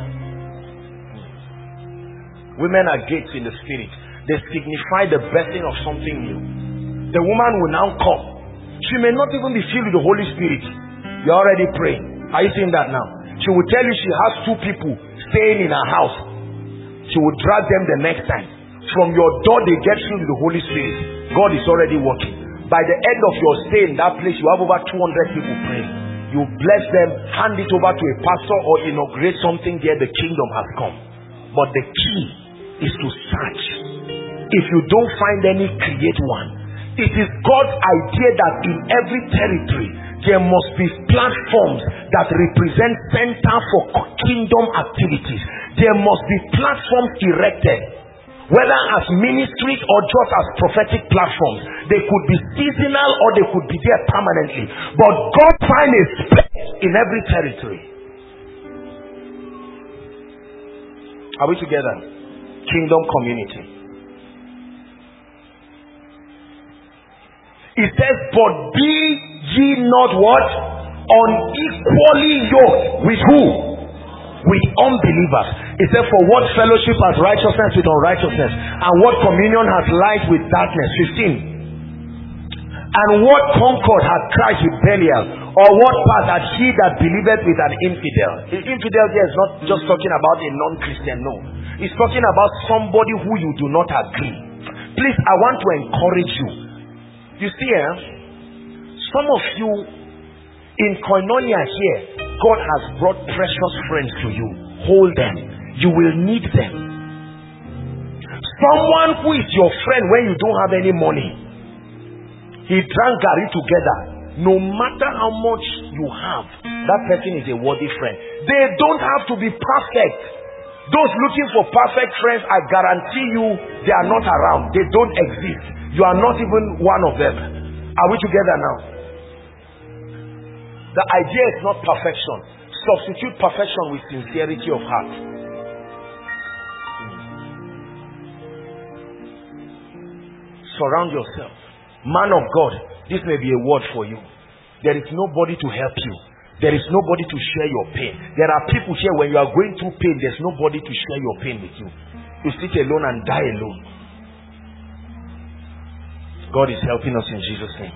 Women are gates in the spirit. They signify the birthing of something new. The woman will now come. She may not even be filled with the Holy Spirit. You're already praying. Are you seeing that now? She will tell you she has 2 people staying in her house. She will drag them the next time. From your door they get filled with the Holy Spirit. God is already working. By the end of your stay in that place, you have over 200 people praying. You bless them, hand it over to a pastor or inaugurate something there. The kingdom has come. But the key is to search. If you don't find any, create one. It is God's idea that in every territory there must be platforms that represent center for kingdom activities. There must be platforms erected, whether as ministries or just as prophetic platforms. They could be seasonal or they could be there permanently. But God finds a space in every territory. Are we together? Kingdom community. It says, but be ye not what? Unequally yoked with who? With unbelievers. It says, for what fellowship has righteousness with unrighteousness, and what communion has light with darkness? 15. And what concord hath Christ with Belial? Or what part hath he that believeth with an infidel? The infidel here is not just talking about a non-Christian, no. It's talking about somebody who you do not agree. Please, I want to encourage you. You see, some of you in Koinonia here, God has brought precious friends to you. Hold them. You will need them. Someone who is your friend when you don't have any money. He drank Gary together. No matter how much you have, that person is a worthy friend. They don't have to be perfect. Those looking for perfect friends, I guarantee you, they are not around. They don't exist. You are not even one of them. Are we together now? The idea is not perfection. Substitute perfection with sincerity of heart. Surround yourself. Man of God, this may be a word for you. There is nobody to help you. There is nobody to share your pain. There are people here, when you are going through pain, there's nobody to share your pain with you. You sit alone and die alone. God is helping us in Jesus' name.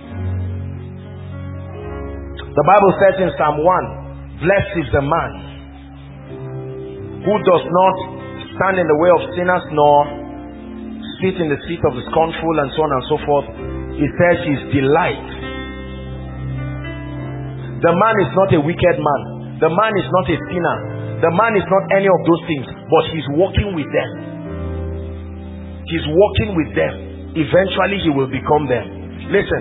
The Bible says in Psalm 1, blessed is the man who does not stand in the way of sinners, nor sit in the seat of the scornful, and so on and so forth. He says his delight. The man is not a wicked man. The man is not a sinner. The man is not any of those things, but he's walking with them. He's walking with them. Eventually he will become them. Listen.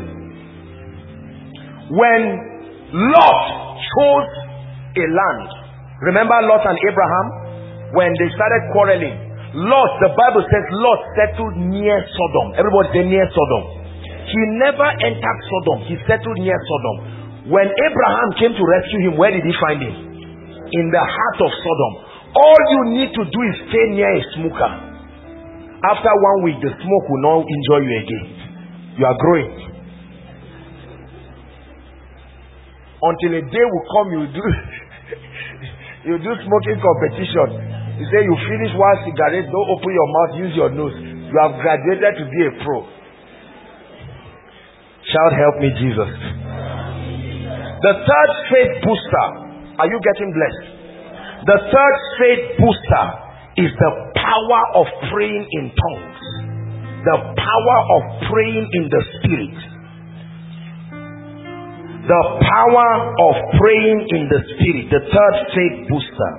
When Lot chose a land, remember Lot and Abraham? When they started quarreling, Lot, the Bible says Lot settled near Sodom. Everybody say near Sodom. He never entered Sodom. He settled near Sodom. When Abraham came to rescue him, where did he find him? In the heart of Sodom. All you need to do is stay near a smoker. After 1 week, the smoke will not enjoy you again. You are growing. Until a day will come, you do smoking competition. You say you finish one cigarette, don't open your mouth, use your nose. You have graduated to be a pro. Shout, help me, Jesus. The third faith booster. Are you getting blessed? The third faith booster is the power of praying in tongues. The power of praying in the Spirit. The power of praying in the Spirit. The third faith booster.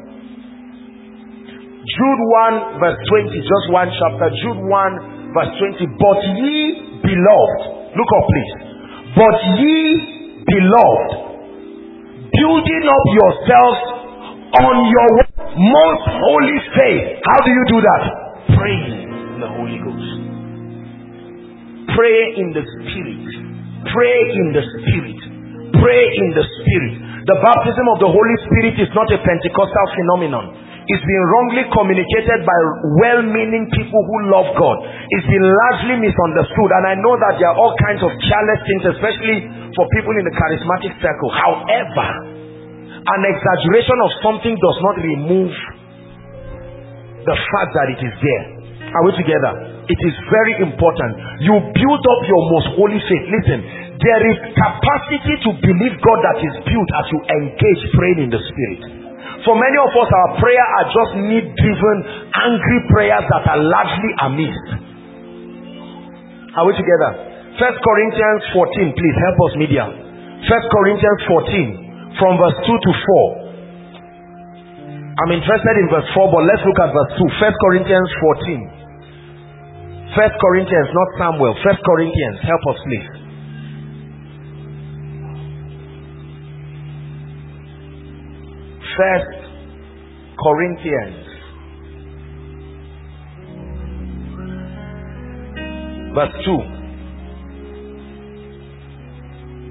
Jude 1 verse 20. Just one chapter. Jude 1 verse 20. But ye beloved. Look up please. But ye beloved, building up yourselves on your most holy faith. How do you do that? Praying in the Holy Ghost. Pray in the Spirit. Pray in the Spirit. Pray in the Spirit. The baptism of the Holy Spirit is not a Pentecostal phenomenon. It's been wrongly communicated by well-meaning people who love God. It's been largely misunderstood, and I know that there are all kinds of careless things, especially for people in the charismatic circle. However, an exaggeration of something does not remove the fact that it is there. Are we together? It is very important. You build up your most holy faith. Listen, there is capacity to believe God that is built as you engage praying in the Spirit. For many of us, our prayer are just need-driven, angry prayers that are largely amiss. Are we together? 1 Corinthians 14, please help us, media. 1 Corinthians 14, from verse 2 to 4. I'm interested in verse 4, but let's look at verse 2. 1 Corinthians 14. 1 Corinthians, not Samuel. 1 Corinthians, help us, please. First Corinthians verse 2.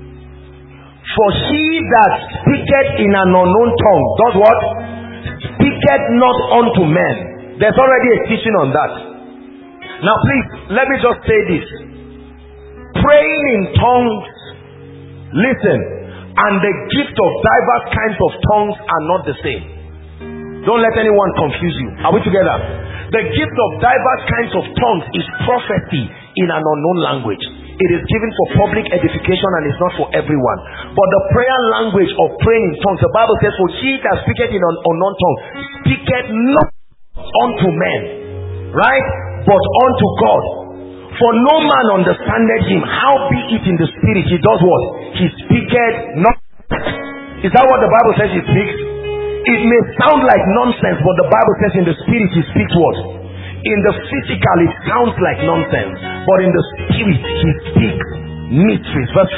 For he that speaketh in an unknown tongue does what? Speak speaketh not unto men. There's already a teaching on that. Now please, let me just say this. Praying in tongues, listen, and the gift of diverse kinds of tongues are not the same. Don't let anyone confuse you. Are we together? The gift of diverse kinds of tongues is prophecy in an unknown language. It is given for public edification and is not for everyone. But the prayer language of praying in tongues, the Bible says, for he that speaketh in an unknown tongue, speaketh not unto men, right? But unto God. For no man understandeth him. How be it in the spirit? He does what? He speaketh not. Is that what the Bible says he speaks? It may sound like nonsense, but the Bible says in the spirit he speaks what? In the physical it sounds like nonsense, but in the spirit he speaks mysteries. Verse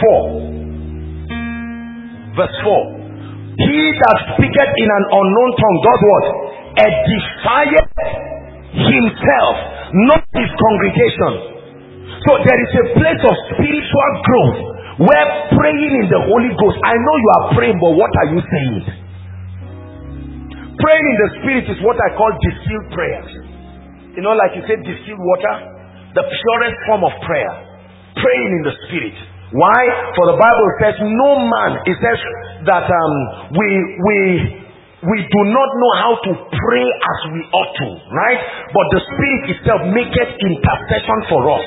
4. Verse 4. He that speaketh in an unknown tongue does what? Edifieth himself, not his congregation. So there is a place of spiritual growth where praying in the Holy Ghost, I know you are praying, but what are you saying? Praying in the spirit is what I call distilled prayers. You know, like you say, distilled water, the purest form of prayer. Praying in the spirit. Why? For the Bible says, no man, it says that we do not know how to pray as we ought to, right? But the spirit itself maketh intercession for us.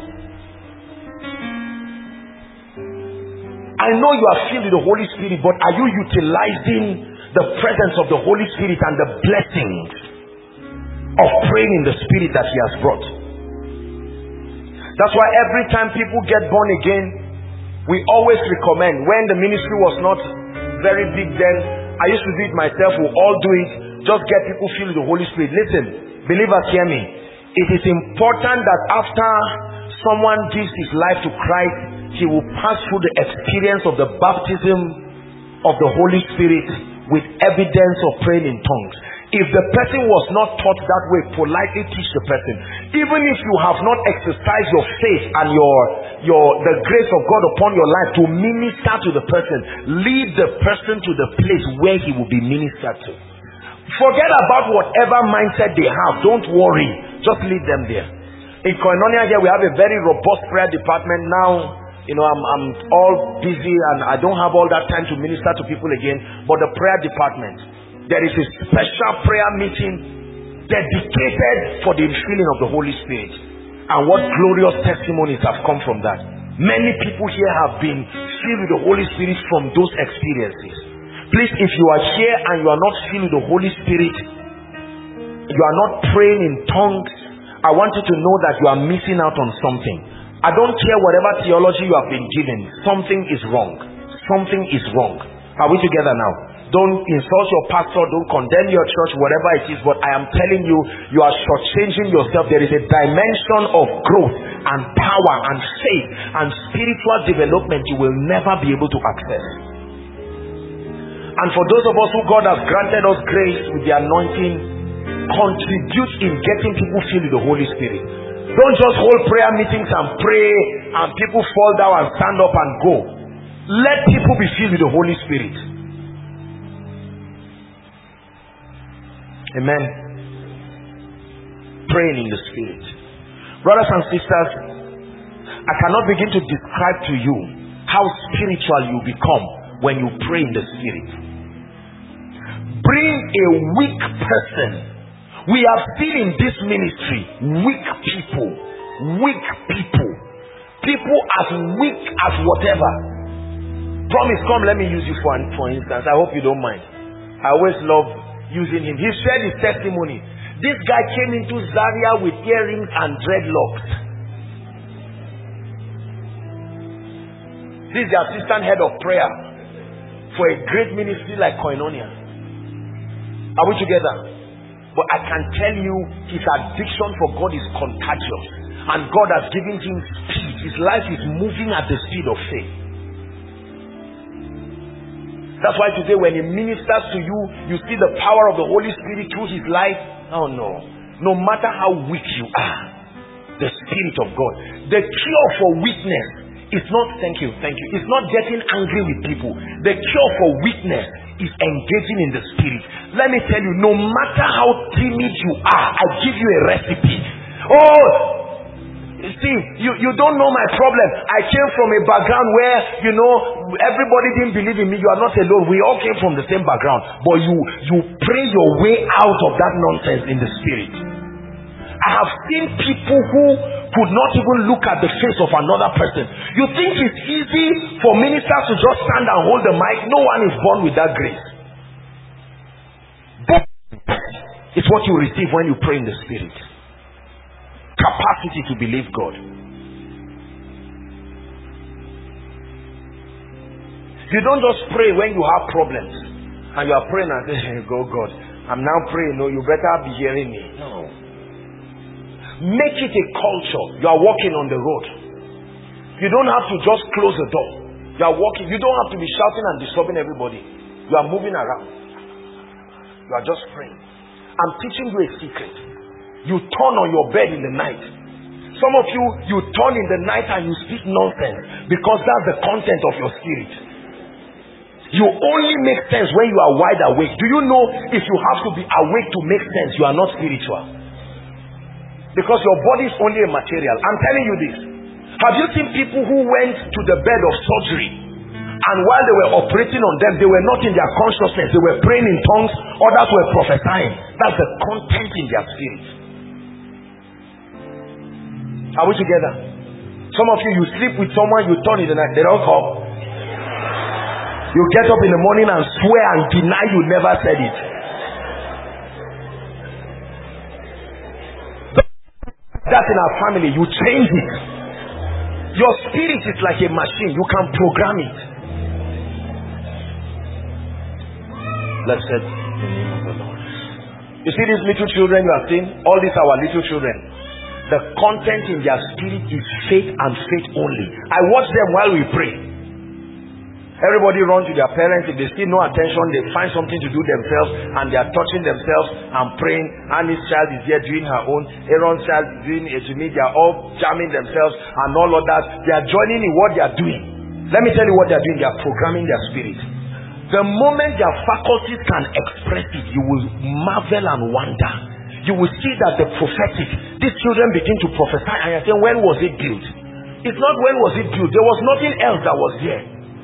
I know you are filled with the Holy Spirit, but are you utilizing the presence of the Holy Spirit and the blessings of praying in the spirit that he has brought? That's why every time people get born again, we always recommend, when the ministry was not very big then, I used to do it myself, we all do it, just get people filled with the Holy Spirit. Listen, believers, hear me. It is important that after someone gives his life to Christ, he will pass through the experience of the baptism of the Holy Spirit with evidence of praying in tongues. If the person was not taught that way, politely teach the person. Even if you have not exercised your faith and the grace of God upon your life to minister to the person, lead the person to the place where he will be ministered to. Forget about whatever mindset they have. Don't worry. Just lead them there. In Koinonia here, we have a very robust prayer department now. You know, I'm all busy and I don't have all that time to minister to people again. But the prayer department, there is a special prayer meeting dedicated for the infilling of the Holy Spirit. And what glorious testimonies have come from that. Many people here have been filled with the Holy Spirit from those experiences. Please, if you are here and you are not filled with the Holy Spirit, you are not praying in tongues, I want you to know that you are missing out on something. I don't care whatever theology you have been given. Something is wrong. Something is wrong. Are we together now? Don't insult your pastor. Don't condemn your church, whatever it is. But I am telling you, you are shortchanging yourself. There is a dimension of growth and power and faith and spiritual development you will never be able to access. And for those of us who God has granted us grace with the anointing, contribute in getting people filled with the Holy Spirit. Don't just hold prayer meetings and pray and people fall down and stand up and go. Let people be filled with the Holy Spirit. Amen. Praying in the Spirit. Brothers and sisters, I cannot begin to describe to you how spiritual you become when you pray in the Spirit. Bring a weak person. We have seen in this ministry weak people, people as weak as whatever. Promise, come, let me use you for instance. I hope you don't mind. I always love using him. He shared his testimony. This guy came into Zaria with earrings and dreadlocks. This is the assistant head of prayer for a great ministry like Koinonia. Are we together? But I can tell you, his addiction for God is contagious. And God has given him speed. His life is moving at the speed of faith. That's why today when he ministers to you, you see the power of the Holy Spirit through his life. Oh no. No matter how weak you are, the Spirit of God. The cure for weakness is not, thank you. It's not getting angry with people. The cure for weakness is engaging in the spirit. Let me tell you, no matter how timid you are, I give you a recipe. Oh, see, you don't know my problem. I came from a background where, everybody didn't believe in me. You are not alone. We all came from the same background. But you pray your way out of that nonsense in the spirit. I have seen people who could not even look at the face of another person. You think it's easy for ministers to just stand and hold the mic? No one is born with that grace. It's what you receive when you pray in the spirit. Capacity to believe God. You don't just pray when you have problems and you are praying and say, "Go God, I'm now praying." No, you better be hearing me. No. Make it a culture. You are walking on the road. You don't have to just close the door. You are walking. You don't have to be shouting and disturbing everybody. You are moving around. You are just praying. I'm teaching you a secret. You turn on your bed in the night. Some of you turn in the night and you speak nonsense because that's the content of your spirit. You only make sense when you are wide awake. Do you know if you have to be awake to make sense, you are not spiritual? Because your body is only a material. I'm telling you this. Have you seen people who went to the bed of surgery and while they were operating on them, they were not in their consciousness. They were praying in tongues. Others were prophesying. That's the content in their spirit. Are we together? Some of you sleep with someone, you turn in the night, they don't come. You get up in the morning and swear and deny you never said it. That's in our family. You change it. Your spirit is like a machine. You can program it. Blessed be the name of the Lord. You see these little children you are seeing? All these are our little children. The content in their spirit is faith and faith only. I watch them while we pray. Everybody runs to their parents. If they see no attention, they find something to do themselves and they are touching themselves and praying. Annie's child is here doing her own. Aaron's child is doing it to me. They are all jamming themselves and all of that. They are joining in what they are doing. Let me tell you what they are doing. They are programming their spirit. The moment their faculties can express it, you will marvel and wonder. You will see that the prophetic, these children begin to prophesy and you say, when was it built? It's not when was it built. There was nothing else that was there.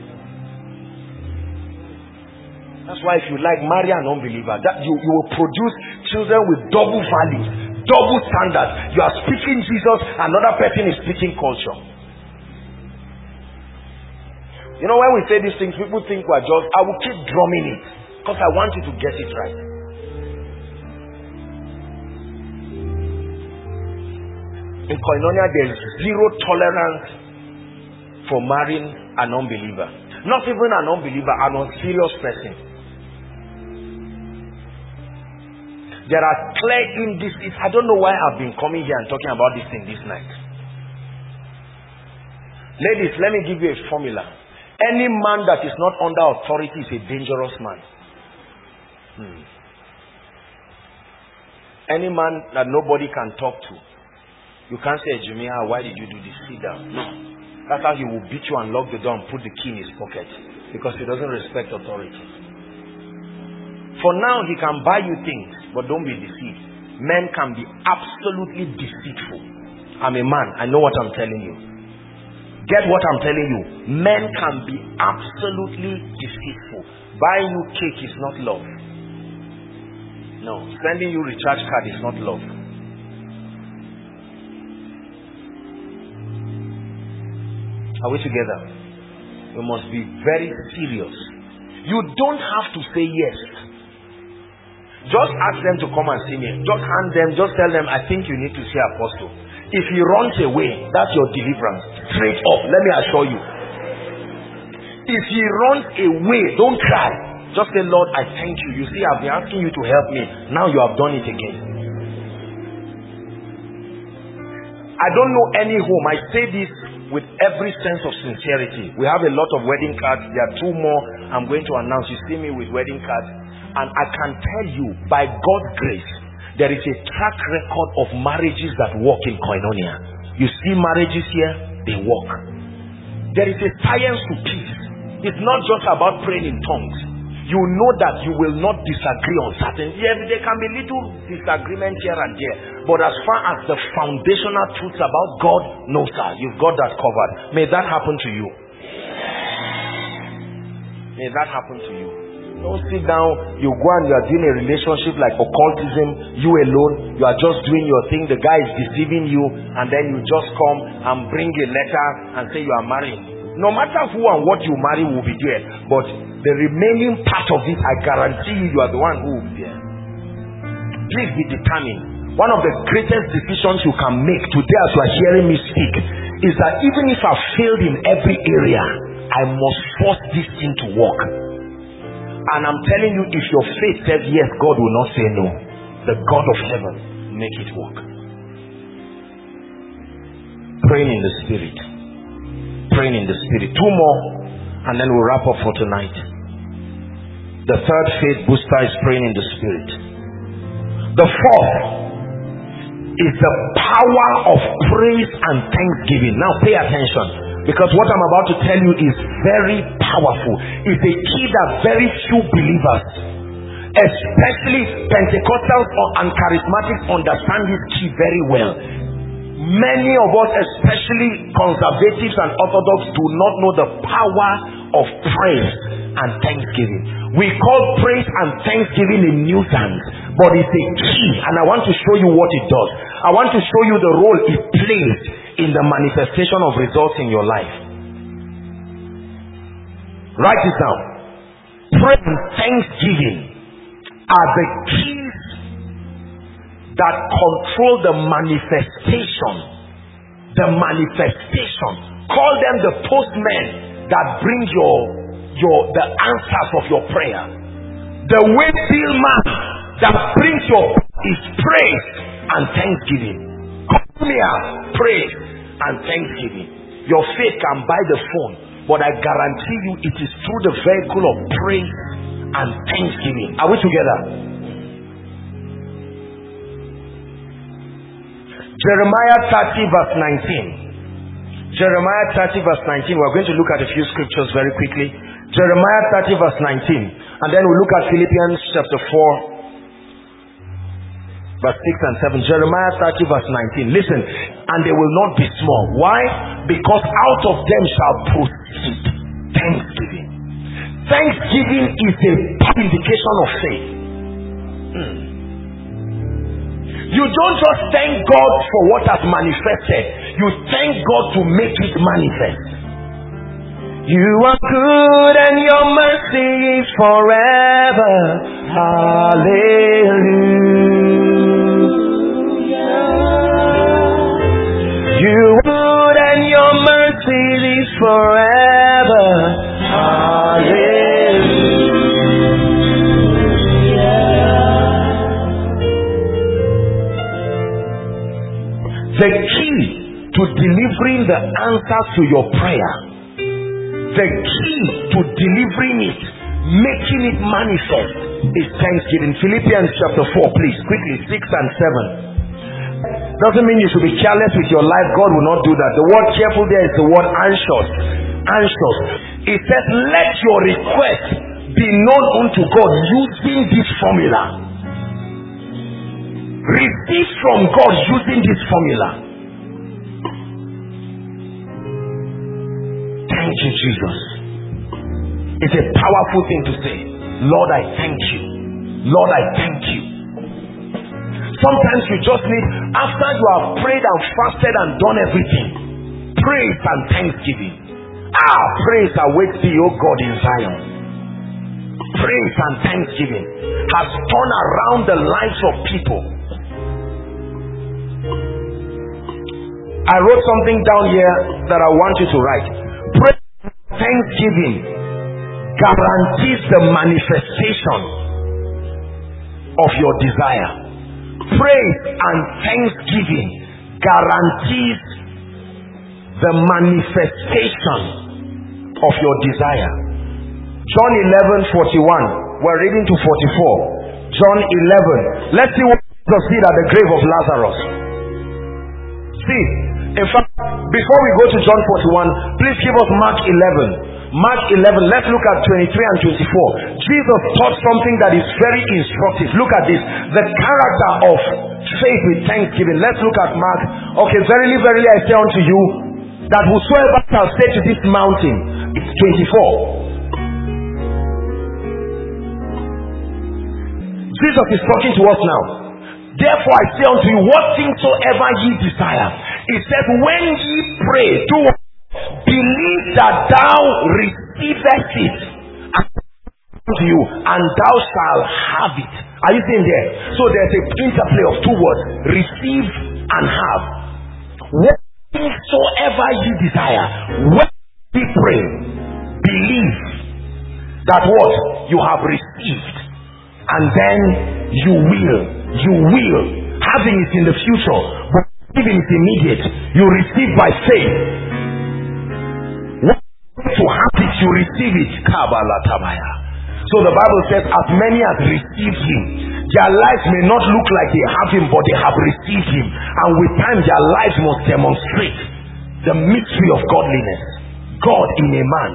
That's why if you like, marry an unbeliever. That you will produce children with double values, double standards. You are speaking Jesus, another person is speaking culture. You know, when we say these things, people think we're just, I will keep drumming it because I want you to get it right. In Koinonia, there is zero tolerance for marrying an unbeliever. Not even an unbeliever, an unserious person. There are clear indices. I don't know why I've been coming here and talking about this thing this night. Ladies, let me give you a formula. Any man that is not under authority is a dangerous man. Any man that nobody can talk to. You can't say, Jumia, why did you do this? Sit down. No. That's how he will beat you and lock the door and put the key in his pocket. Because he doesn't respect authority. For now, he can buy you things, but don't be deceived. Men can be absolutely deceitful. I'm a man. I know what I'm telling you. Get what I'm telling you. Men can be absolutely deceitful. Buying you cake is not love. No. Sending you recharge card is not love. Are we together? We must be very serious. You don't have to say yes. Just ask them to come and see me. Just hand them, just tell them, I think you need to see Apostle. If he runs away, that's your deliverance. Straight up, let me assure you. If he runs away, don't cry. Just say, Lord, I thank you. You see, I've been asking you to help me. Now you have done it again. I don't know any home. I say this with every sense of sincerity. We have a lot of wedding cards. There are 2 more I'm going to announce. You see me with wedding cards. And I can tell you, by God's grace, there is a track record of marriages that work in Koinonia. You see marriages here, they work. There is a science to peace. It's not just about praying in tongues. you know that you will not disagree on certain. Yes, there can be little disagreement here and there, but as far as the foundational truths about God, no sir, you've got that covered. May that happen to you. May that happen to you. Don't sit down, you go and you are doing a relationship like occultism, you alone, you are just doing your thing, the guy is deceiving you, and then you just come and bring a letter and say you are marrying. No matter who and what you marry will be there, but the remaining part of it, I guarantee you, you are the one who will be there. Please be determined. One of the greatest decisions you can make today as you are hearing me speak is that even if I failed in every area, I must force this thing to work. And I'm telling you, if your faith says yes, God will not say no. The God of heaven will make it work. Praying in the Spirit. Praying in the Spirit. 2 more, and then we'll wrap up for tonight. The third faith booster is praying in the Spirit. The fourth is the power of praise and thanksgiving. Now pay attention, because what I'm about to tell you is very powerful. It's a key that very few believers, especially Pentecostals and Charismatics, understand this key very well. Many of us, especially conservatives and Orthodox, do not know the power of praise and thanksgiving. We call praise and thanksgiving a nuisance, but it's a key, and I want to show you what it does. I want to show you the role it plays in the manifestation of results in your life. Write it down. Praise and thanksgiving are the keys that control the manifestation. The manifestation. Call them the postmen that bring the answers of your prayer. The waybill man that brings your is praise and thanksgiving. Come here, praise and thanksgiving. Your faith can buy the phone, but I guarantee you it is through the vehicle of praise and thanksgiving. Are we together? Jeremiah 30 verse 19. Jeremiah 30 verse 19. We're going to look at a few scriptures very quickly. Jeremiah 30 verse 19. And then we'll look at Philippians chapter 4 verse 6 and 7. Jeremiah 30 verse 19. Listen. And they will not be small. Why? Because out of them shall proceed thanksgiving. Thanksgiving is a indication of faith. You don't just thank God for what has manifested. You thank God to make it manifest. You are good and your mercy is forever. Hallelujah. You are good and your mercy is forever. Hallelujah. The key to delivering the answers to your prayer, the key to delivering it, making it manifest, is thanksgiving. Philippians chapter 4, please, quickly, 6 and 7. Doesn't mean you should be careless with your life. God will not do that. The word careful there is the word anxious. Anxious. It says, let your request be known unto God using this formula. Receive from God using this formula. Thank you, Jesus. It's a powerful thing to say. Lord, I thank you. Lord, I thank you. Sometimes you just need, after you have prayed and fasted and done everything, praise and thanksgiving. Praise awaits thee, O God, in Zion. Praise and thanksgiving has turned around the lives of people. I wrote something down here that I want you to write. Praise and thanksgiving guarantees the manifestation of your desire. Praise and thanksgiving guarantees the manifestation of your desire. John 11:41. We're reading to 44. John 11. Let's see what Jesus did at the grave of Lazarus. See, in fact, before we go to John 41, please give us Mark 11. Mark 11, let's look at 23 and 24. Jesus taught something that is very instructive. Look at this. The character of faith with thanksgiving. Let's look at Mark. Okay, verily, verily, I say unto you, that whosoever shall say to this mountain, it's 24. Jesus is talking to us now. Therefore I say unto you, what things soever ye desire. He said, when ye pray, do believe that thou receivest it to you, and thou shalt have it. Are you seeing there? So there's a interplay of two words, receive and have. What things soever ye desire, when ye pray, believe that what you have received, and then you will. Having it in the future, but receiving it immediate. You receive by faith. To have it, you receive it. So the Bible says, as many as received him, their lives may not look like they have him, but they have received him. And with time, their lives must demonstrate the mystery of godliness. God in a man.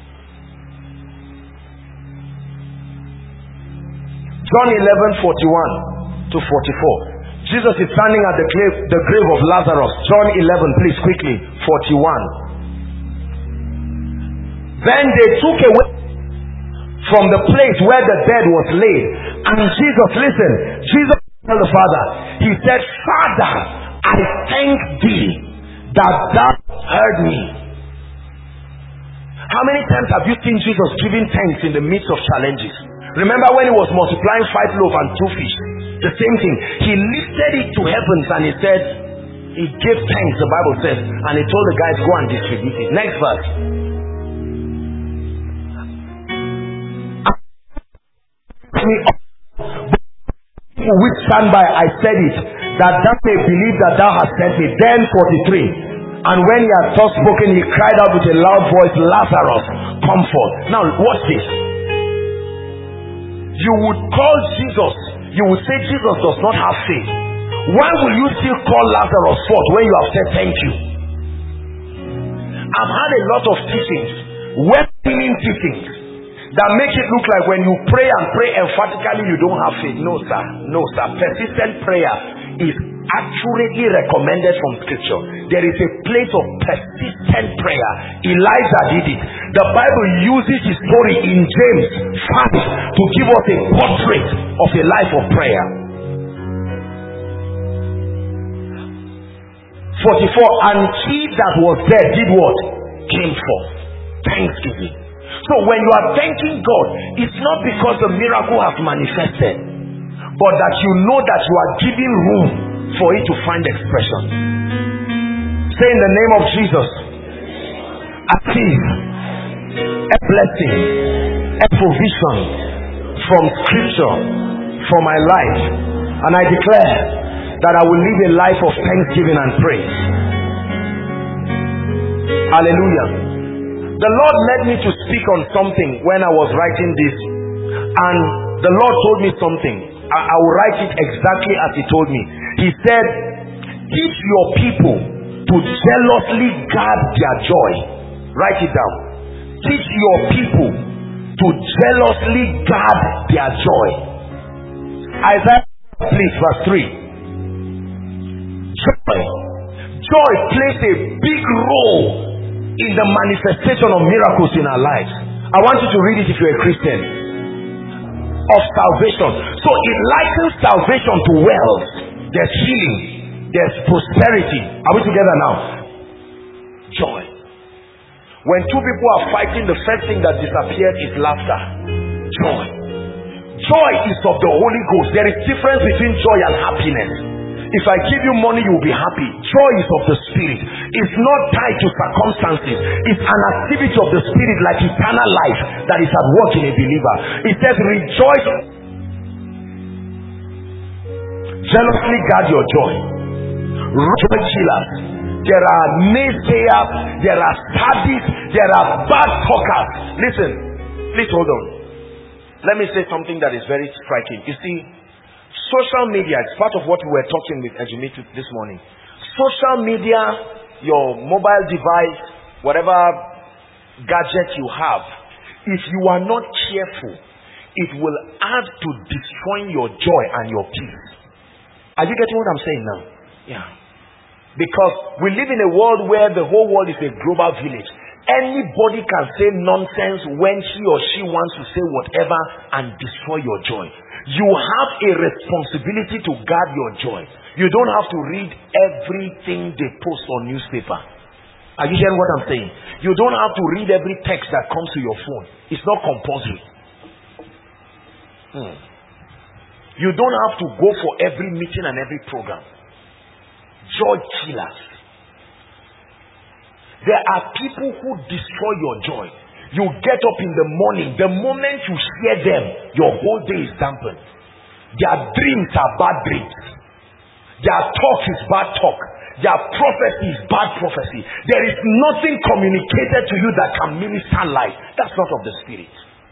John 11:41 to 44. Jesus is standing at the grave of Lazarus. John 11, please quickly. 41. Then they took away from the place where the dead was laid. And Jesus, listen, Jesus told the Father, he said, Father, I thank thee that thou heard me. How many times have you seen Jesus giving thanks in the midst of challenges? Remember when he was multiplying 5 loaves and 2 fish? The same thing. He lifted it to heavens and he said, he gave thanks, the Bible says, and he told the guys, go and distribute it. Next verse. Which stand by, I said it, that thou may believe that thou hast sent me. Then 43. And when he had thus spoken, he cried out with a loud voice, Lazarus, come forth. Now watch this. You would call Jesus, you would say Jesus does not have faith. Why will you still call Lazarus forth when you have said thank you? I've had a lot of teachings, well-meaning teachings, that make it look like when you pray and pray emphatically you don't have faith. No sir, no sir. Persistent prayer is accurately recommended from scripture. There is a place of persistent prayer. Elijah did it. The Bible uses his story in James 5 to give us a portrait of a life of prayer. 44. And he that was dead did what? Came forth. Thanksgiving. So when you are thanking God, it's not because the miracle has manifested, but that you know that you are giving room for it to find expression. Say in the name of Jesus, achieve a blessing, a provision from scripture for my life, and I declare that I will live a life of thanksgiving and praise. Hallelujah. The Lord led me to speak on something when I was writing this, and the Lord told me something. I will write it exactly as he told me. He said, teach your people to jealously guard their joy. Write it down. Teach your people to jealously guard their joy. Isaiah, please, verse 3. Joy plays a big role in the manifestation of miracles in our lives. I want you to read it if you're a Christian. Of salvation. So it likens salvation to wealth. There's healing. There's prosperity. Are we together now? Joy. When two people are fighting, the first thing that disappears is laughter. Joy. Joy is of the Holy Ghost. There is difference between joy and happiness. If I give you money, you will be happy. Joy is of the Spirit. It's not tied to circumstances. It's an activity of the Spirit, like eternal life that is at work in a believer. It says, rejoice. Jealously guard your joy. Joy killers. There are naysayers. There are sadists. There are bad talkers. Listen, please hold on. Let me say something that is very striking. You see, social media, it's part of what we were talking with Ejimi this morning. Social media, your mobile device, whatever gadget you have, if you are not careful, it will add to destroying your joy and your peace. Are you getting what I'm saying now? Yeah. Because we live in a world where the whole world is a global village. Anybody can say nonsense when he or she wants to say whatever and destroy your joy. You have a responsibility to guard your joy. You don't have to read everything they post on newspaper. Are you hearing what I'm saying? You don't have to read every text that comes to your phone. It's not compulsory. You don't have to go for every meeting and every program. Joy killers. There are people who destroy your joy. You get up in the morning, the moment you hear them, your whole day is dampened. Their dreams are bad dreams. Their talk is bad talk. Their prophecy is bad prophecy. There is nothing communicated to you that can minister life. That's not of the Spirit.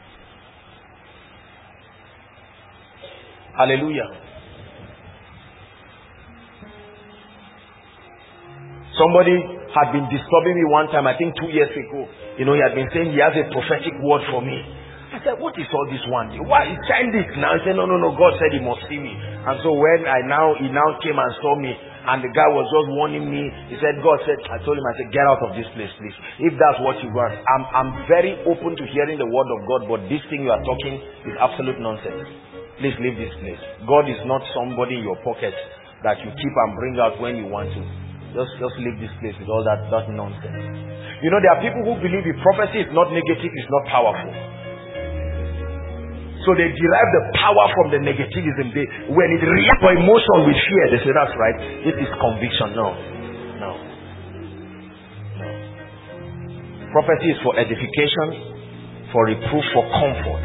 Hallelujah. Somebody had been disturbing me one time, I think 2 years ago. He had been saying he has a prophetic word for me. I said, what is all this one? Why is saying this now? He said, no, God said he must see me. And so when he now came and saw me, and the guy was just warning me, he said, I told him, I said, get out of this place, please. If that's what you want. I'm very open to hearing the word of God, but this thing you are talking is absolute nonsense. Please leave this place. God is not somebody in your pocket that you keep and bring out when you want to. Just leave this place with all that nonsense. There are people who believe if prophecy is not negative, it's not powerful. So they derive the power from the negativism. When it reacts to emotion with fear, they say, that's right. This is conviction. No. Prophecy is for edification, for reproof, for comfort.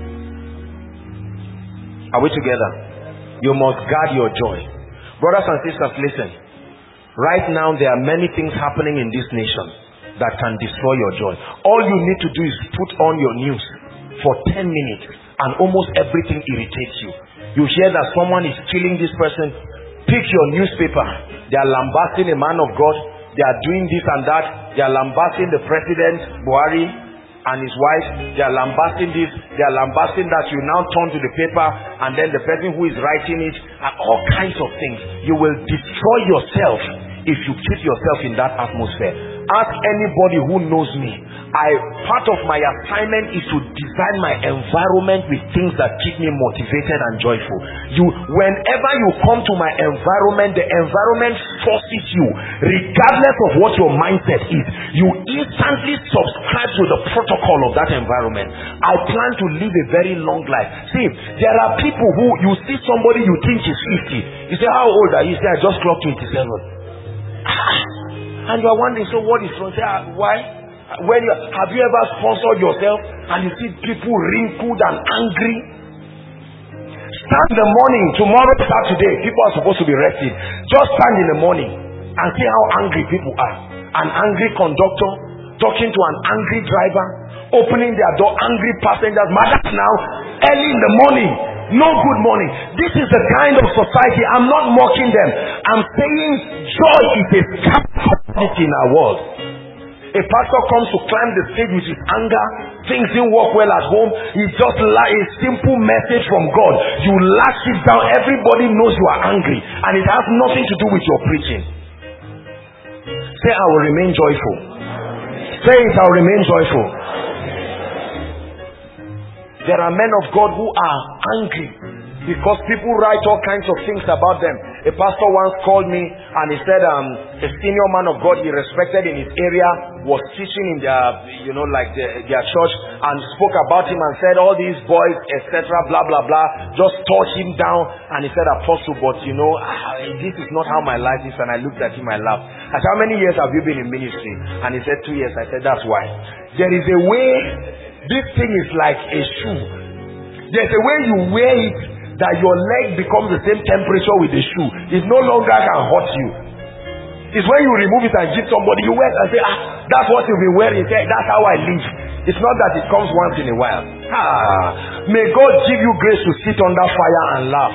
Are we together? You must guard your joy. Brothers and sisters, listen. Right now, there are many things happening in this nation that can destroy your joy. All you need to do is put on your news for 10 minutes and almost everything irritates you. You hear that someone is killing this person. Pick your newspaper. They are lambasting a man of God. They are doing this and that. They are lambasting the president, Buhari, and his wife. They are lambasting this. They are lambasting that. You now turn to the paper and then the person who is writing it and all kinds of things. You will destroy yourself if you keep yourself in that atmosphere. Ask anybody who knows me. Part of my assignment is to design my environment with things that keep me motivated and joyful. Whenever you come to my environment, the environment forces you, regardless of what your mindset is, you instantly subscribe to the protocol of that environment. I plan to live a very long life. See, there are people who, you see somebody you think is 50. You say, how old are you? You say, I just clocked 27. And you are wondering, so what is wrong? Say, why? Have you ever sponsored yourself and you see people wrinkled and angry? Stand in the morning, tomorrow, Saturday, people are supposed to be resting. Just stand in the morning and see how angry people are. An angry conductor talking to an angry driver, opening their door, angry passengers. Madam, now, early in the morning, no good morning. This is the kind of society. I'm not mocking them. I'm saying joy is a commodity in our world. A pastor comes to climb the stage with his anger. Things didn't work well at home. He just a simple message from God. You lash it down. Everybody knows you are angry. And it has nothing to do with your preaching. Say, I will remain joyful. Say it, I will remain joyful. There are men of God who are angry because people write all kinds of things about them. A pastor once called me and he said a senior man of God he respected in his area was teaching in their, their church and spoke about him and said all these boys, etc., blah, blah, blah, just touched him down. And he said, Apostle, but this is not how my life is. And I looked at him and laughed. I said, how many years have you been in ministry? And he said, 2 years. I said, that's why. There is a way. This thing is like a shoe. There's a way you wear it that your leg becomes the same temperature with the shoe. It no longer can hurt you. It's when you remove it and give somebody, you wear it and say, that's what you'll be wearing. That's how I live. It's not that it comes once in a while. May God give you grace to sit under fire and laugh.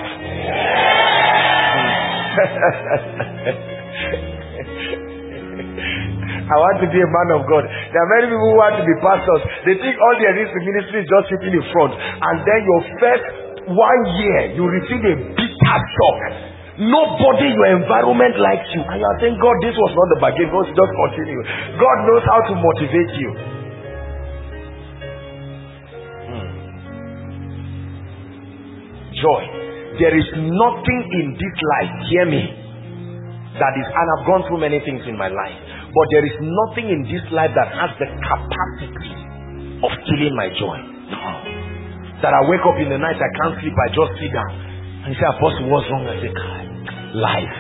I want to be a man of God. There are many people who want to be pastors. They think all there is to ministry is just sitting in front. And then your first 1 year, you receive a bitter shock. Nobody in your environment likes you. And you are saying, God, this was not the bargain. God, just continue. God knows how to motivate you. Joy. There is nothing in this life, hear me, that is, and I've gone through many things in my life, but there is nothing in this life that has the capacity of killing my joy. No. That I wake up in the night, I can't sleep, I just sit down and say, Apostle, what's wrong? I say, God, life.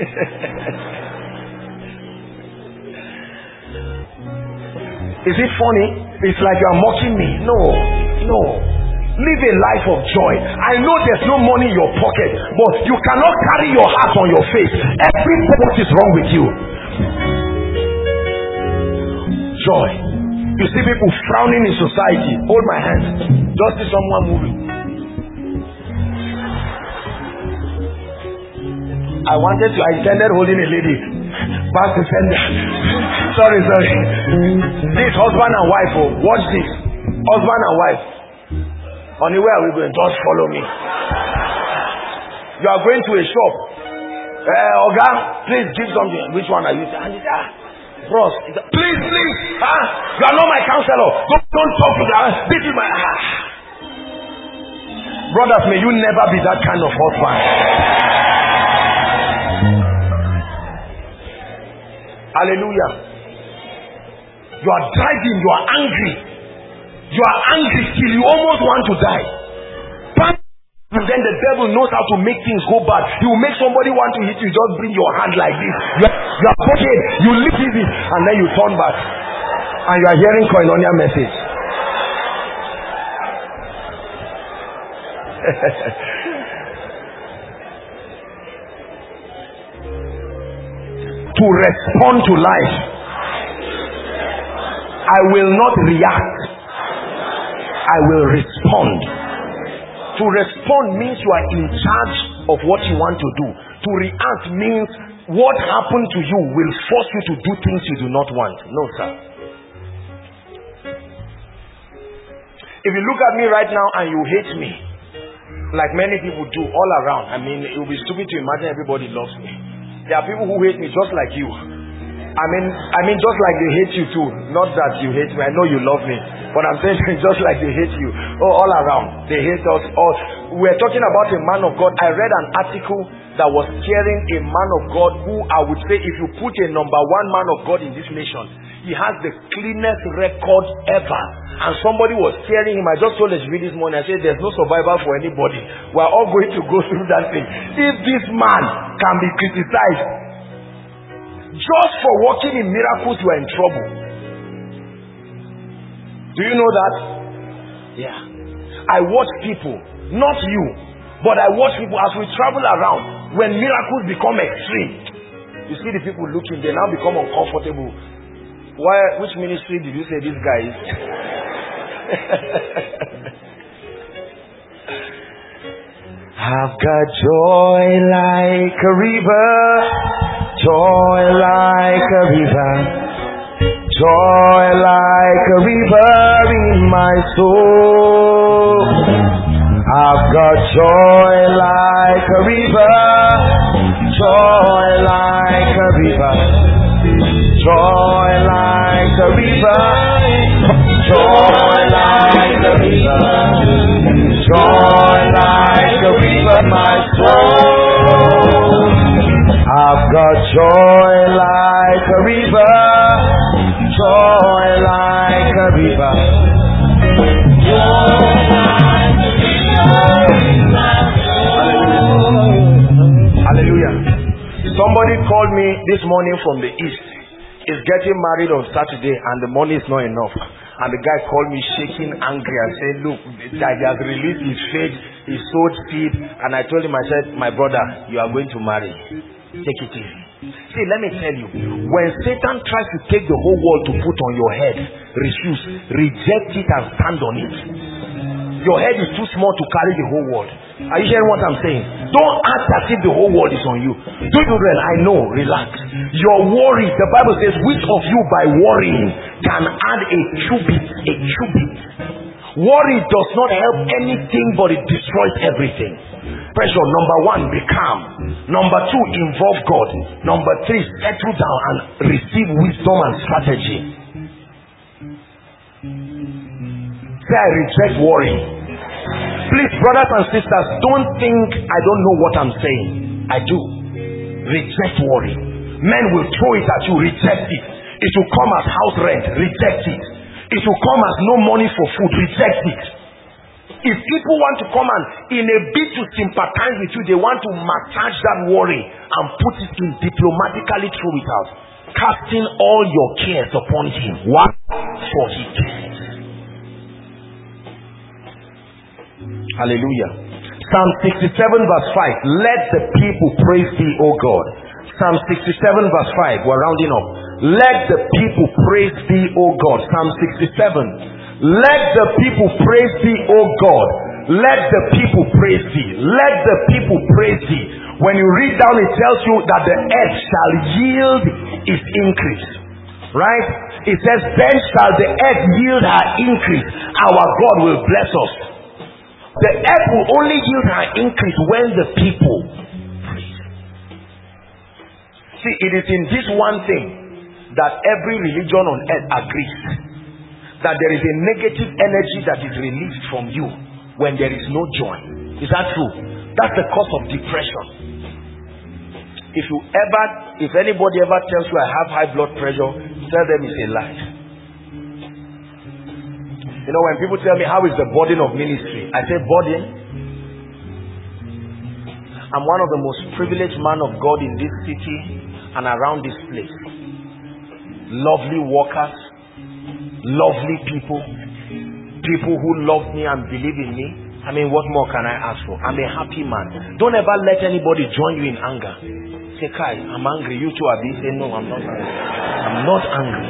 Is it funny? It's like you're mocking me. No. Live a life of joy. I know there's no money in your pocket, but you cannot carry your heart on your face. What is wrong with you? Joy. You see people frowning in society. Hold my hand. Just see someone moving. I intended holding a lady. Back to sender. Sorry. This husband and wife. Oh, watch this. Husband and wife. Honey, where are we going? Just follow me. You are going to a shop. Oga, please give something. Which one are you? And bros, please. You are not my counselor. Don't talk to that. This is my. Brothers, may you never be that kind of husband. Hallelujah. You are driving. You are angry. You are angry till you almost want to die. And then the devil knows how to make things go bad. He will make somebody want to hit you. Just bring your hand like this. You are pocket. You lift it and then you turn back. And you are hearing koinonia message. To respond to life. I will not react. I will respond. To respond means you are in charge of what you want to do. To react means what happened to you will force you to do things you do not want. No, sir. If you look at me right now and you hate me, like many people do all around, I mean, it would be stupid to imagine everybody loves me. There are people who hate me just like you. I mean, just like they hate you too. Not that you hate me. I know you love me. But I'm saying just like they hate you. All around. They hate us all. We're talking about a man of God. I read an article that was cheering a man of God who I would say if you put a number one man of God in this nation, he has the cleanest record ever. And somebody was cheering him. I just told Leslie this morning, I said there's no survivor for anybody. We're all going to go through that thing. If this man can be criticized, just for working in miracles, you are in trouble. Do you know that? Yeah. I watch people, not you, but I watch people as we travel around. When miracles become extreme, you see the people looking, they now become uncomfortable. Which ministry did you say this guy is? I've got joy like a river. Joy like a river, joy like a river in my soul. I've got joy like a river, joy like a river, joy like a river, joy like a river, joy like a river in my soul. I've got joy like a river, joy like a river, joy like a river. Hallelujah. Somebody called me this morning from the east. He's getting married on Saturday and the money is not enough. And the guy called me shaking, angry and said, look, he has released his faith, he sowed seed. And I told him, I said, my brother, you are going to marry. Take it easy. See, let me tell you, when Satan tries to take the whole world to put on your head, refuse, reject it and stand on it. Your head is too small to carry the whole world. Are you hearing what I'm saying? Don't act as if the whole world is on you. Do you realize? I know, relax. Your worry, the Bible says, which of you by worrying can add a cubit? A cubit. Worry does not help anything, but it destroys everything. Pressure, number one, be calm. Number two, involve God. Number three, settle down and receive wisdom and strategy. Say, I reject worry. Please, brothers and sisters, don't think I don't know what I'm saying. I do. Reject worry. Men will throw it at you, reject it. It will come as house rent, reject it. It will come as no money for food, reject it. If people want to come and in a bid to sympathize with you, they want to massage that worry and put it in, diplomatically throw it out. Casting all your cares upon him. Why? For he cares. Hallelujah. Psalm 67 verse 5. Let the people praise thee, O God. Psalm 67 verse 5. We're rounding up. Let the people praise thee, O God. Psalm 67. Let the people praise thee, O God. Let the people praise thee. Let the people praise thee. When you read down, it tells you that the earth shall yield its increase. Right? It says, then shall the earth yield her increase. Our God will bless us. The earth will only yield her increase when the people praise. See, it is in this one thing that every religion on earth agrees. That there is a negative energy that is released from you when there is no joy. Is that true? That's the cause of depression. If anybody ever tells you I have high blood pressure, tell them it's a lie. You know, when people tell me how is the burden of ministry, I say burden. I'm one of the most privileged men of God in this city and around this place. Lovely workers, lovely people who love me and believe in me. I mean, what more can I ask for? I'm a happy man. Don't ever let anybody join you in anger. Say, Kai, I'm angry. You too are being. Say, no, I'm not angry. I'm not angry.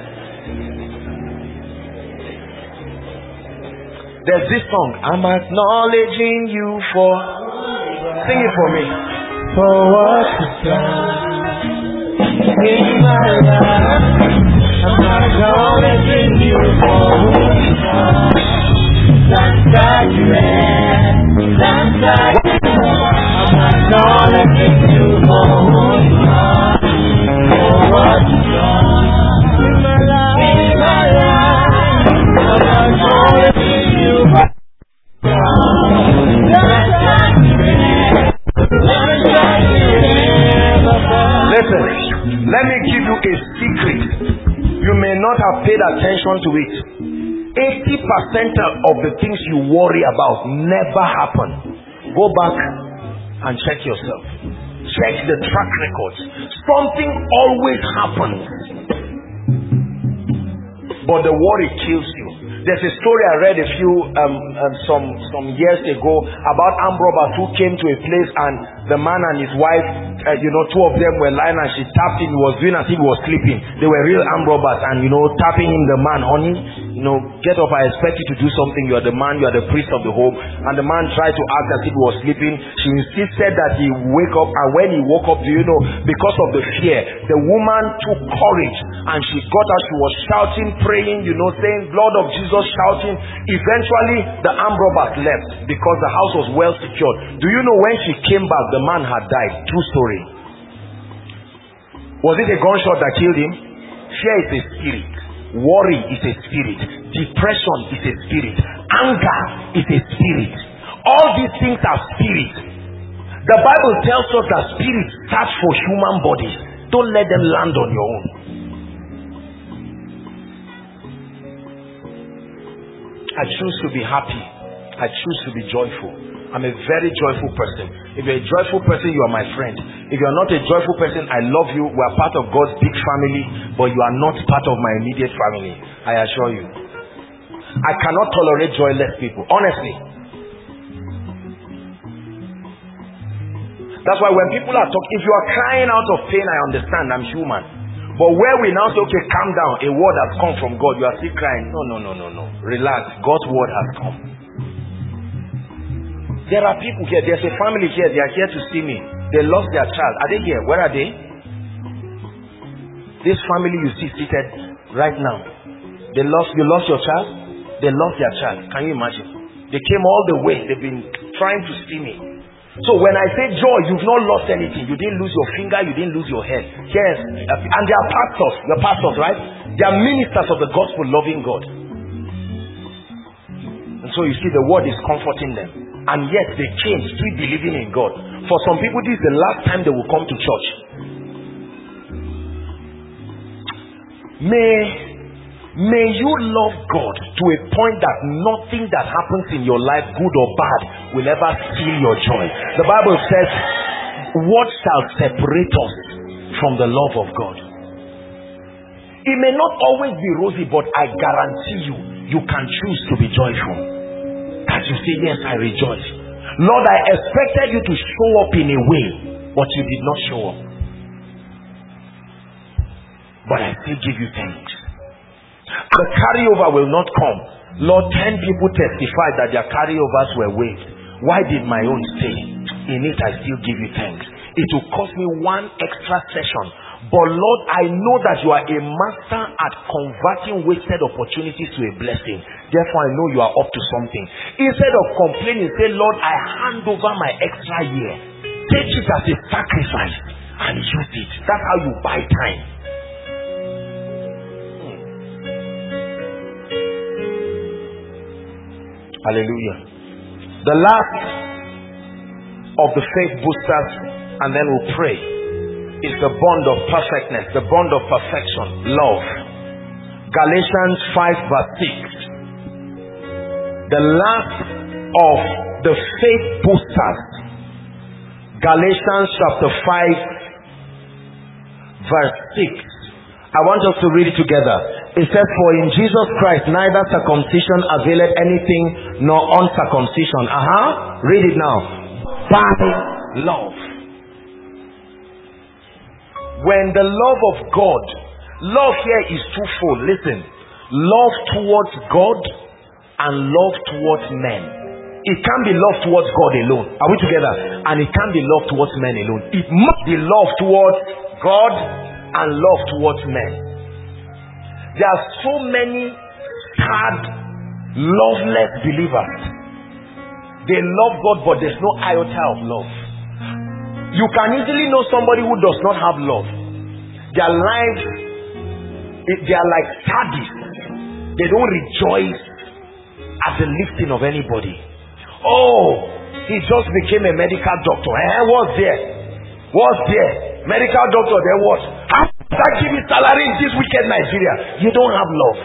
There's this song. I'm acknowledging you for. Sing it for me. For what you've done in my life. I'm acknowledging you for who you are. That's that you are. That's that you are. I'm acknowledging you for who you are. For what you've done in my life. In my life. I'm acknowledging you for who you are. That's that you are. That's that you are. Listen, let me give you a secret. You may not have paid attention to it. 80% of the things you worry about never happen. Go back and check yourself. Check the track records. Something always happens. But the worry kills you. There's a story I read some years ago about armed robbers who came to a place and the man and his wife, two of them were lying and she tapped him. He was doing as if he was sleeping. They were real armed robbers and tapping him, the man, honey, get up, I expect you to do something. You are the man, you are the priest of the home. And the man tried to act as if he was sleeping. She insisted that he wake up, and when he woke up, because of the fear, the woman took courage and she got out. She was shouting, praying, saying, blood of Jesus, shouting. Eventually, the armed robbers left because the house was well secured. Do you know when she came back, the man had died? True story. Was it a gunshot that killed him? Fear is a spirit. Worry is a spirit. Depression is a spirit. Anger is a spirit. All these things are spirits. The Bible tells us that spirits search for human bodies. Don't let them land on your own. I choose to be happy. I choose to be joyful. I'm a very joyful person. If you're a joyful person, you are my friend. If you're not a joyful person, I love you. We are part of God's big family, but you are not part of my immediate family. I assure you. I cannot tolerate joyless people. Honestly. That's why when people are talking, if you are crying out of pain, I understand. I'm human. But where we now say, okay, calm down. A word has come from God. You are still crying. No. Relax. God's word has come. There are people here. There's a family here. They are here to see me. They lost their child. Are they here? Where are they? This family you see seated right now. You lost your child? They lost their child. Can you imagine? They came all the way. They've been trying to see me. So when I say joy, you've not lost anything. You didn't lose your finger. You didn't lose your head. Yes. And they are pastors. You're pastors, right? They are ministers of the gospel, loving God. And so you see the word is comforting them. And yet they change, still believing in God. For some people, this is the last time they will come to church. May you love God to a point that nothing that happens in your life, good or bad, will ever steal your joy. The Bible says, what shall separate us from the love of God? It may not always be rosy, but I guarantee you can choose to be joyful. That you say, yes, I rejoice. Lord, I expected you to show up in a way, but you did not show up. But I still give you thanks. The carryover will not come. Lord, 10 people testified that their carryovers were waived. Why did my own stay? In it, I still give you thanks. It will cost me one extra session. But Lord, I know that you are a master at converting wasted opportunities to a blessing. Therefore, I know you are up to something. Instead of complaining, say, Lord, I hand over my extra year. Take it as a sacrifice and use it. That's how you buy time. Hallelujah. The last of the faith boosters, and then we'll pray, is the bond of perfectness, the bond of perfection, love. Galatians 5 verse 6. The last of the faith boosters, Galatians chapter 5 verse 6. I want us to read it together. It says, for in Jesus Christ neither circumcision availeth anything nor uncircumcision. Read it now. By love. When the love of God, love here is twofold. Listen, love towards God and love towards men. It can't be love towards God alone. Are we together? And it can't be love towards men alone. It must be love towards God and love towards men. There are so many sad, loveless believers. They love God, but there's no iota of love. You can easily know somebody who does not have love. Their lives, they are like sadists. They don't rejoice at the lifting of anybody. Oh, he just became a medical doctor. What's there? What's there? Medical doctor, then what? How does that give you salary in this wicked Nigeria? You don't have love.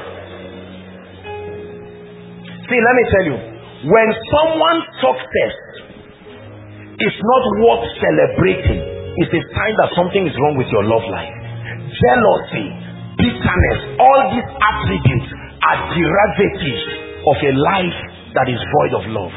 See, let me tell you, when someone's success is not worth celebrating, it's a sign that something is wrong with your love life. Jealousy, bitterness, all these attributes are derivatives of a life that is void of love.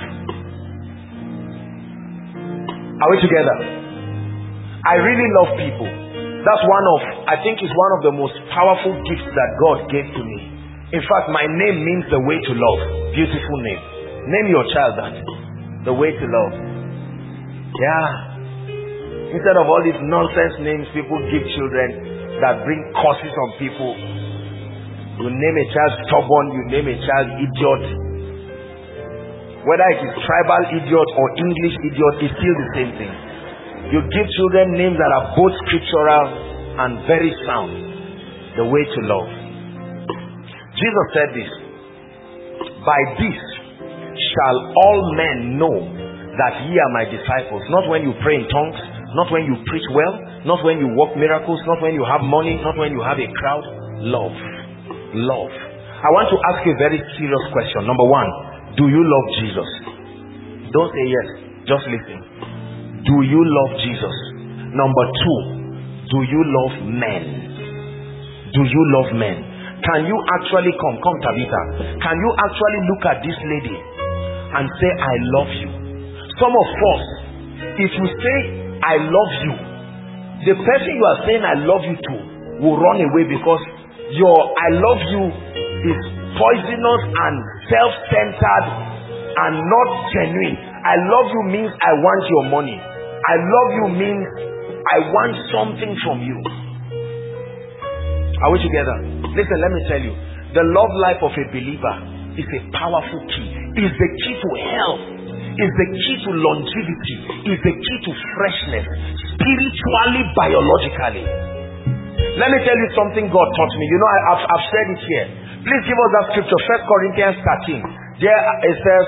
Are we together? I really love people. That's I think it's one of the most powerful gifts that God gave to me. In fact, my name means the way to love. Beautiful name. Name your child that. The way to love. Yeah. Instead of all these nonsense names people give children that bring curses on people. You name a child stubborn, you name a child idiot. Whether it is tribal idiot or English idiot, it's still the same thing. You give children names that are both scriptural and very sound. The way to love. Jesus said this. By this shall all men know that ye are my disciples. Not when you pray in tongues, not when you preach well, not when you work miracles, not when you have money, not when you have a crowd. Love. Love. I want to ask you a very serious question. Number one, do you love Jesus? Don't say yes. Just listen. Do you love Jesus? Number two, do you love men? Do you love men? Can you actually come Tabitha, can you actually look at this lady and say, I love you? Some of us, if you say, I love you, the person you are saying I love you to will run away, because your I love you is poisonous and self-centered and not genuine. I love you means I want your money. I love you means I want something from you. Are we together? Listen, let me tell you. The love life of a believer is a powerful key. Is the key to health. Is the key to longevity. Is the key to freshness. Spiritually, biologically. Let me tell you something God taught me. You know, I've said it here. Please give us that scripture. 1 Corinthians 13. There it says,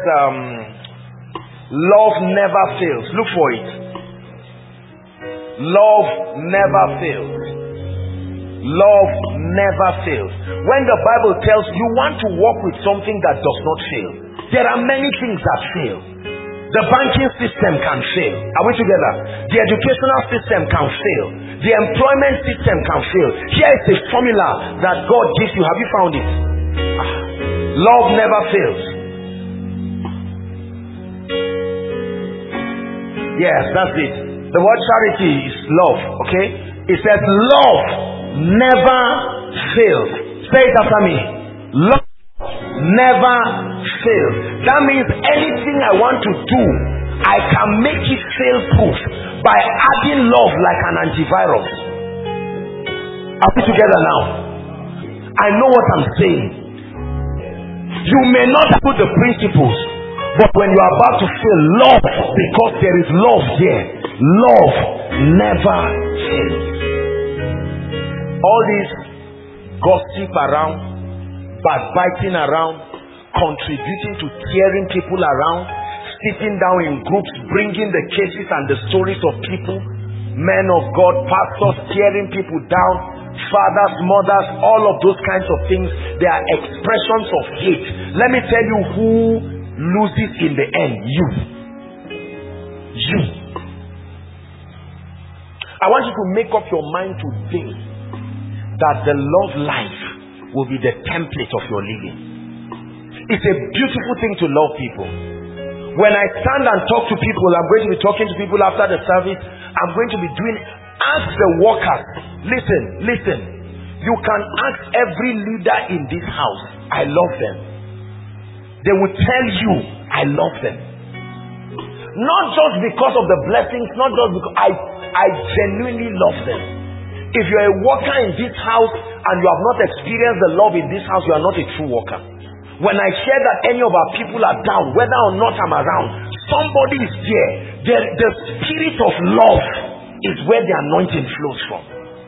love never fails. Look for it. Love never fails. Love never fails. When the Bible tells you want to walk with something that does not fail, there are many things that fail. The banking system can fail. Are we together? The educational system can fail. The employment system can fail. Here is a formula that God gives you. Have you found it? Love never fails. Yes, that's it. The word charity is love. Okay? It says love never fails. Say it after me. Love never fails. That means anything I want to do, I can make it fail proof by adding love like an antivirus. Are we together now? I know what I'm saying. You may not put the principles, but when you are about to feel love, because there is love there, love never fails. All this gossip around, backbiting around, contributing to tearing people around, sitting down in groups, bringing the cases and the stories of people, men of God, pastors tearing people down, fathers, mothers, all of those kinds of things, they are expressions of hate. Let me tell you who loses in the end. You. I want you to make up your mind today that the love life will be the template of your living. It's a beautiful thing to love people. When I stand and talk to people, I'm going to be talking to people after the service. I'm going to be doing, ask the workers. Listen. You can ask every leader in this house, I love them. They will tell you, I love them. Not just because of the blessings, not just because I genuinely love them. If you're a worker in this house and you have not experienced the love in this house, you are not a true worker. When I share that any of our people are down, whether or not I'm around, somebody is there. The spirit of love is where the anointing flows from.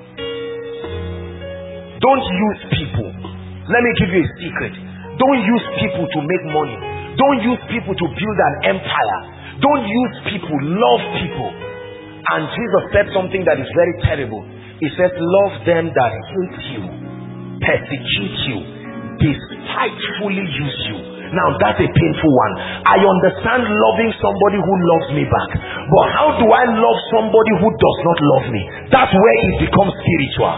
Don't use people. Let me give you a secret. Don't use people to make money. Don't use people to build an empire. Don't use people. Love people. And Jesus said something that is very terrible. He says, love them that hate you, persecute you, despitefully use you. Now that's a painful one. I understand loving somebody who loves me back. But how do I love somebody who does not love me? That's where it becomes spiritual.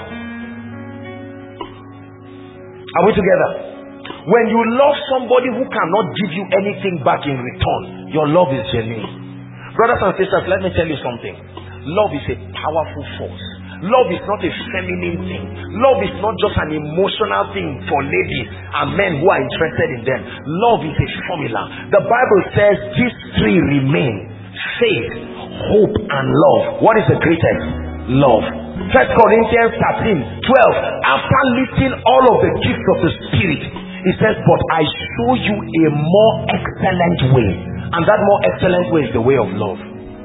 Are we together? When you love somebody who cannot give you anything back in return, your love is genuine. Brothers and sisters, let me tell you something. Love is a powerful force. Love is not a feminine thing. Love is not just an emotional thing for ladies and men who are interested in them. Love is a formula. The Bible says these three remain: faith, hope, and love. What is the greatest? Love. 1 Corinthians 13:12. After listing all of the gifts of the Spirit, it says, but I show you a more excellent way. And that more excellent way is the way of love.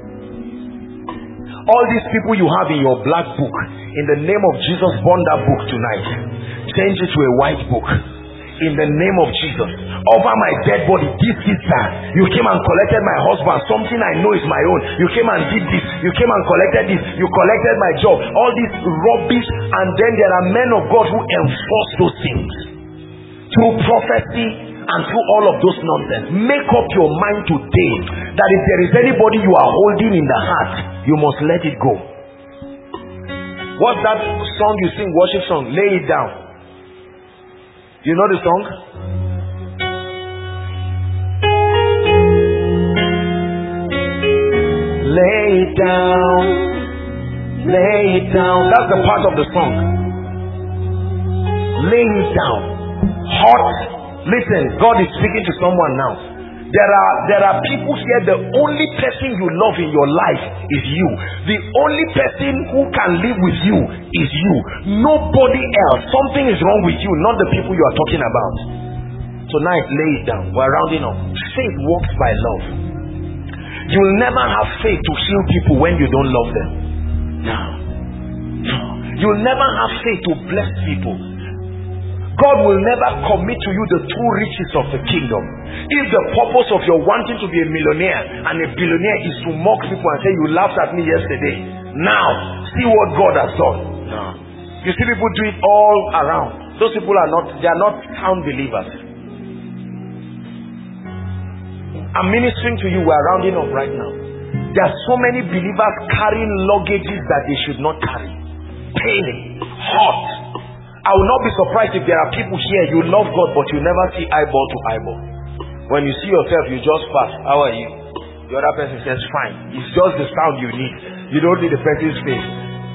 All these people you have in your black book, in the name of Jesus, burn that book tonight. Change it to a white book. In the name of Jesus. Over my dead body, this sister, you came and collected my husband, something I know is my own. You came and did this. You came and collected this. You collected my job. All this rubbish. And then there are men of God who enforce those things through prophecy and through all of those nonsense. Make up your mind today that if there is anybody you are holding in the heart, you must let it go. What's that song you sing, worship song? Lay it down. You know the song? Lay it down. Lay it down. That's the part of the song. Lay it down. Hot. Listen, God is speaking to someone now. There are people here, the only person you love in your life is you. The only person who can live with you is you. Nobody else. Something is wrong with you, not the people you are talking about. Tonight, lay it down. We're rounding up. Faith works by love. You will never have faith to heal people when you don't love them. No. You will never have faith to bless people. God will never commit to you the true riches of the kingdom. If the purpose of your wanting to be a millionaire and a billionaire is to mock people and say, you laughed at me yesterday, now see what God has done. No. You see people do it all around. Those people are not sound believers. I'm ministering to you. We're rounding up right now. There are so many believers carrying luggages that they should not carry. Pain, hurt. I will not be surprised if there are people here, you love God, but you never see eyeball to eyeball. When you see yourself, you just pass. How are you? The other person says, fine. It's just the sound you need. You don't need the person's face.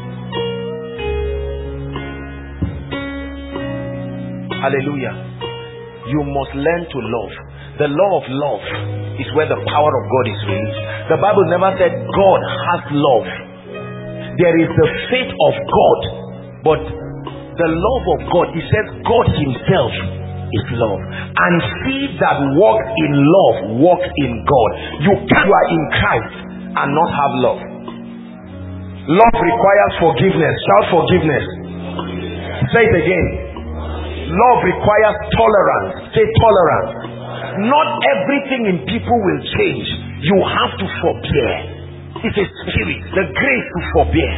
Hallelujah. You must learn to love. The law of love is where the power of God is released. The Bible never said God has love. There is the faith of God, but the love of God, he says God himself is love. And he that walks in love walks in God. You are in Christ and not have love. Love requires forgiveness. Shout forgiveness. Say it again. Love requires tolerance. Say tolerance. Not everything in people will change. You have to forbear. It's a spirit, the grace to forbear.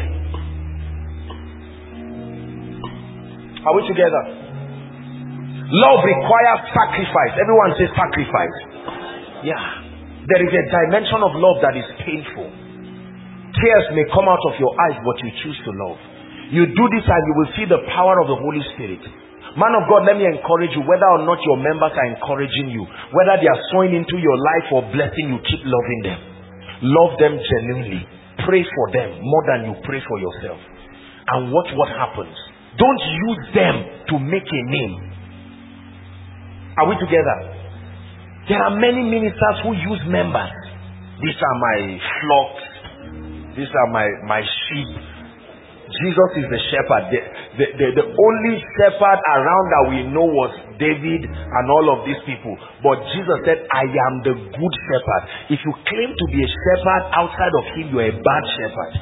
Are we together? Love requires sacrifice. Everyone say sacrifice. Yeah. There is a dimension of love that is painful. Tears may come out of your eyes, but you choose to love. You do this and you will see the power of the Holy Spirit. Man of God, let me encourage you, whether or not your members are encouraging you, whether they are sowing into your life or blessing you, keep loving them. Love them genuinely. Pray for them more than you pray for yourself. And watch what happens. Don't use them to make a name. Are we together? There are many ministers who use members. These are my flocks. These are my sheep. Jesus is the shepherd. The only shepherd around that we know was David and all of these people. But Jesus said, I am the good shepherd. If you claim to be a shepherd outside of him, you are a bad shepherd.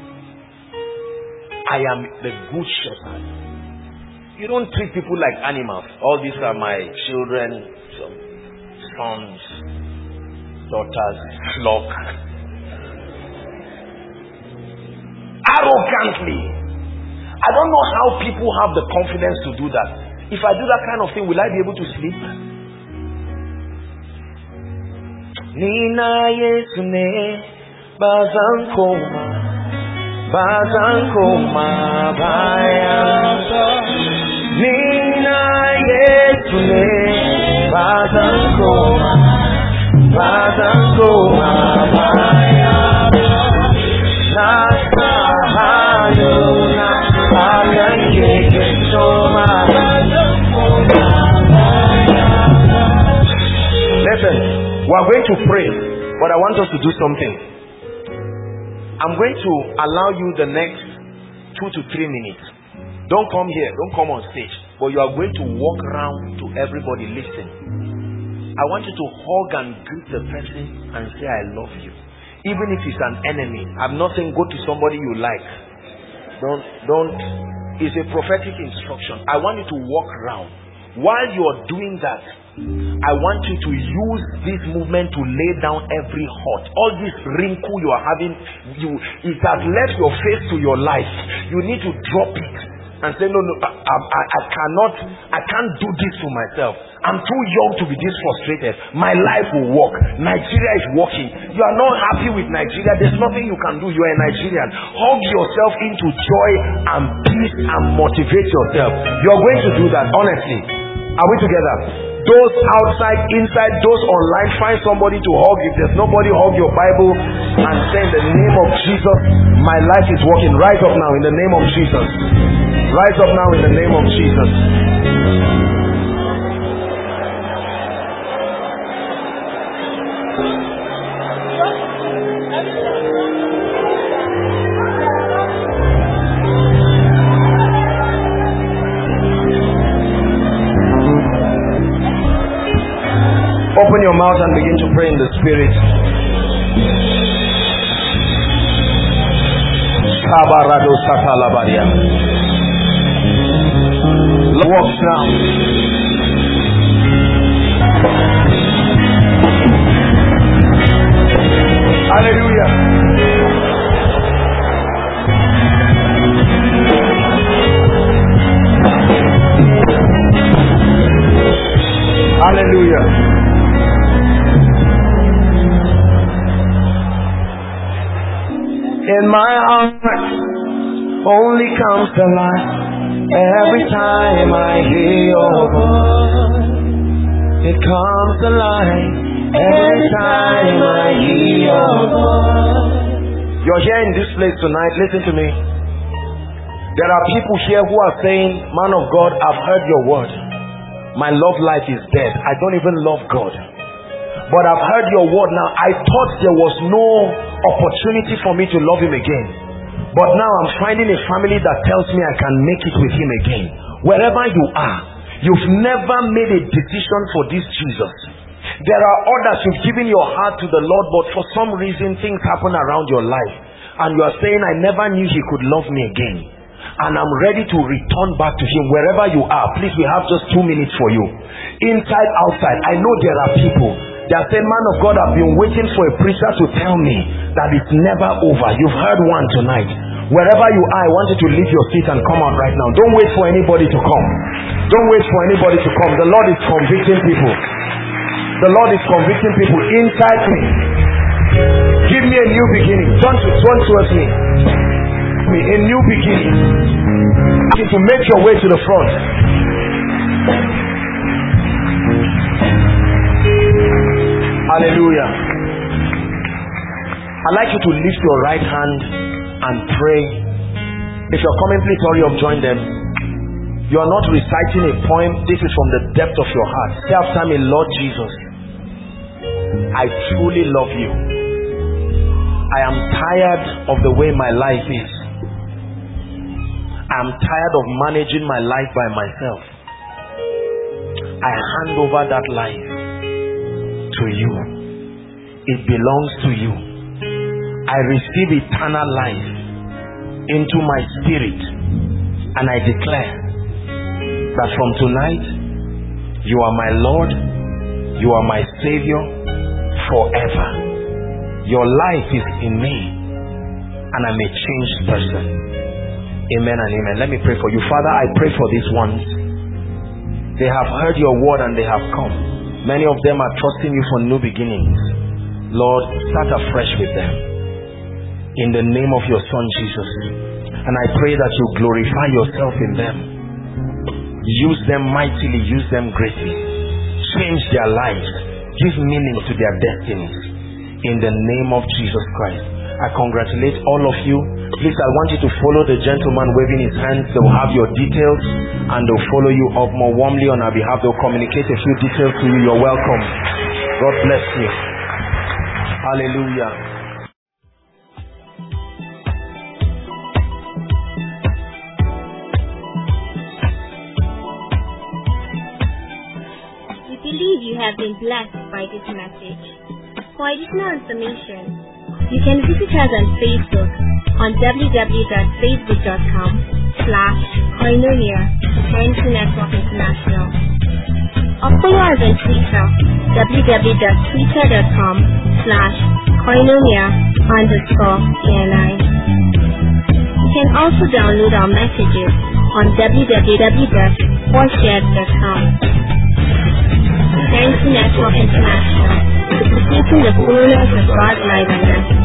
I am the good shepherd. You don't treat people like animals. All these are my children, sons, daughters, flock. Arrogantly. I don't know how people have the confidence to do that. If I do that kind of thing, will I be able to sleep? Nina Yesune Bazankoma Bazankoma Baya Nina Yesune Bazankoma Bazankoma Baya Nasa Hayuna Akanke Soma. Listen, we are going to pray, but I want us to do something. I'm going to allow you the next 2 to 3 minutes. Don't come here, don't come on stage, but you are going to walk around to everybody. Listen, I want you to hug and greet the person and say, I love you. Even if it's an enemy. I'm not saying go to somebody you like. Don't. It's a prophetic instruction. I want you to walk around. While you are doing that, I want you to use this movement to lay down every hurt. All this wrinkle you are having, it has left your face to your life. You need to drop it and say, no, I can't do this to myself. I'm too young to be this frustrated. My life will work. Nigeria is working. You are not happy with Nigeria. There's nothing you can do. You are a Nigerian. Hug yourself into joy and peace and motivate yourself. You're going to do that, honestly. Are we together? Those outside, inside, those online, find somebody to hug. If there's nobody, hug your Bible and say, in the name of Jesus, my life is working. Rise up now in the name of Jesus. Rise up now in the name of Jesus. mouth and begin to pray in the Spirit. Kabarado Satalabaria. Walks now. Hallelujah. Hallelujah. In my heart only comes the light every time I hear your voice. It comes alive every time I hear your voice. You're here in this place tonight. Listen to me. There are people here who are saying, man of God, I've heard your word. My love life is dead. I don't even love God. But I've heard your word now. I thought there was no opportunity for me to love him again. But now I'm finding a family that tells me I can make it with him again. Wherever you are, you've never made a decision for this Jesus. There are others who've given your heart to the Lord, but for some reason things happen around your life. And you are saying, I never knew he could love me again. And I'm ready to return back to him. Wherever you are, please, we have just 2 minutes for you. Inside, outside, I know there are people. They are saying, man of God, I've been waiting for a preacher to tell me that it's never over. You've heard one tonight. Wherever you are, I want you to leave your seat and come out right now. Don't wait for anybody to come. Don't wait for anybody to come. The Lord is convicting people. The Lord is convicting people inside me. Give me a new beginning. Turn towards me. A new beginning. To make your way to the front. Hallelujah. I'd like you to lift your right hand and pray. If you're coming, please hurry up, join them. You are not reciting a poem. This is from the depth of your heart. Say after me, Lord Jesus, I truly love you. I am tired of the way my life is. I am tired of managing my life by myself. I hand over that life to you. It belongs to you. I receive eternal life into my spirit, and I declare that from tonight you are my Lord, you are my Savior forever. Your life is in me, and I'm a changed person. Amen and amen. Let me pray for you. Father, I pray for these ones. They have heard your word and they have come. Many of them are trusting you for new beginnings. Lord, start afresh with them. In the name of your Son Jesus. And I pray that you glorify yourself in them. Use them mightily, use them greatly. Change their lives. Give meaning to their destinies. In the name of Jesus Christ. I congratulate all of you. Please, I want you to follow the gentleman waving his hands. They will have your details and they'll follow you up more warmly on our behalf. They'll communicate a few details to you. You're welcome. God bless you. Hallelujah. We believe you have been blessed by this message. For additional information, you can visit us on Facebook on www.facebook.com/Koinonia Network International, or follow us on Twitter www.twitter.com/Koinonia_KNI. You can also download our messages on www.4shared.com. Network International, educating the fullness of God's life on earth.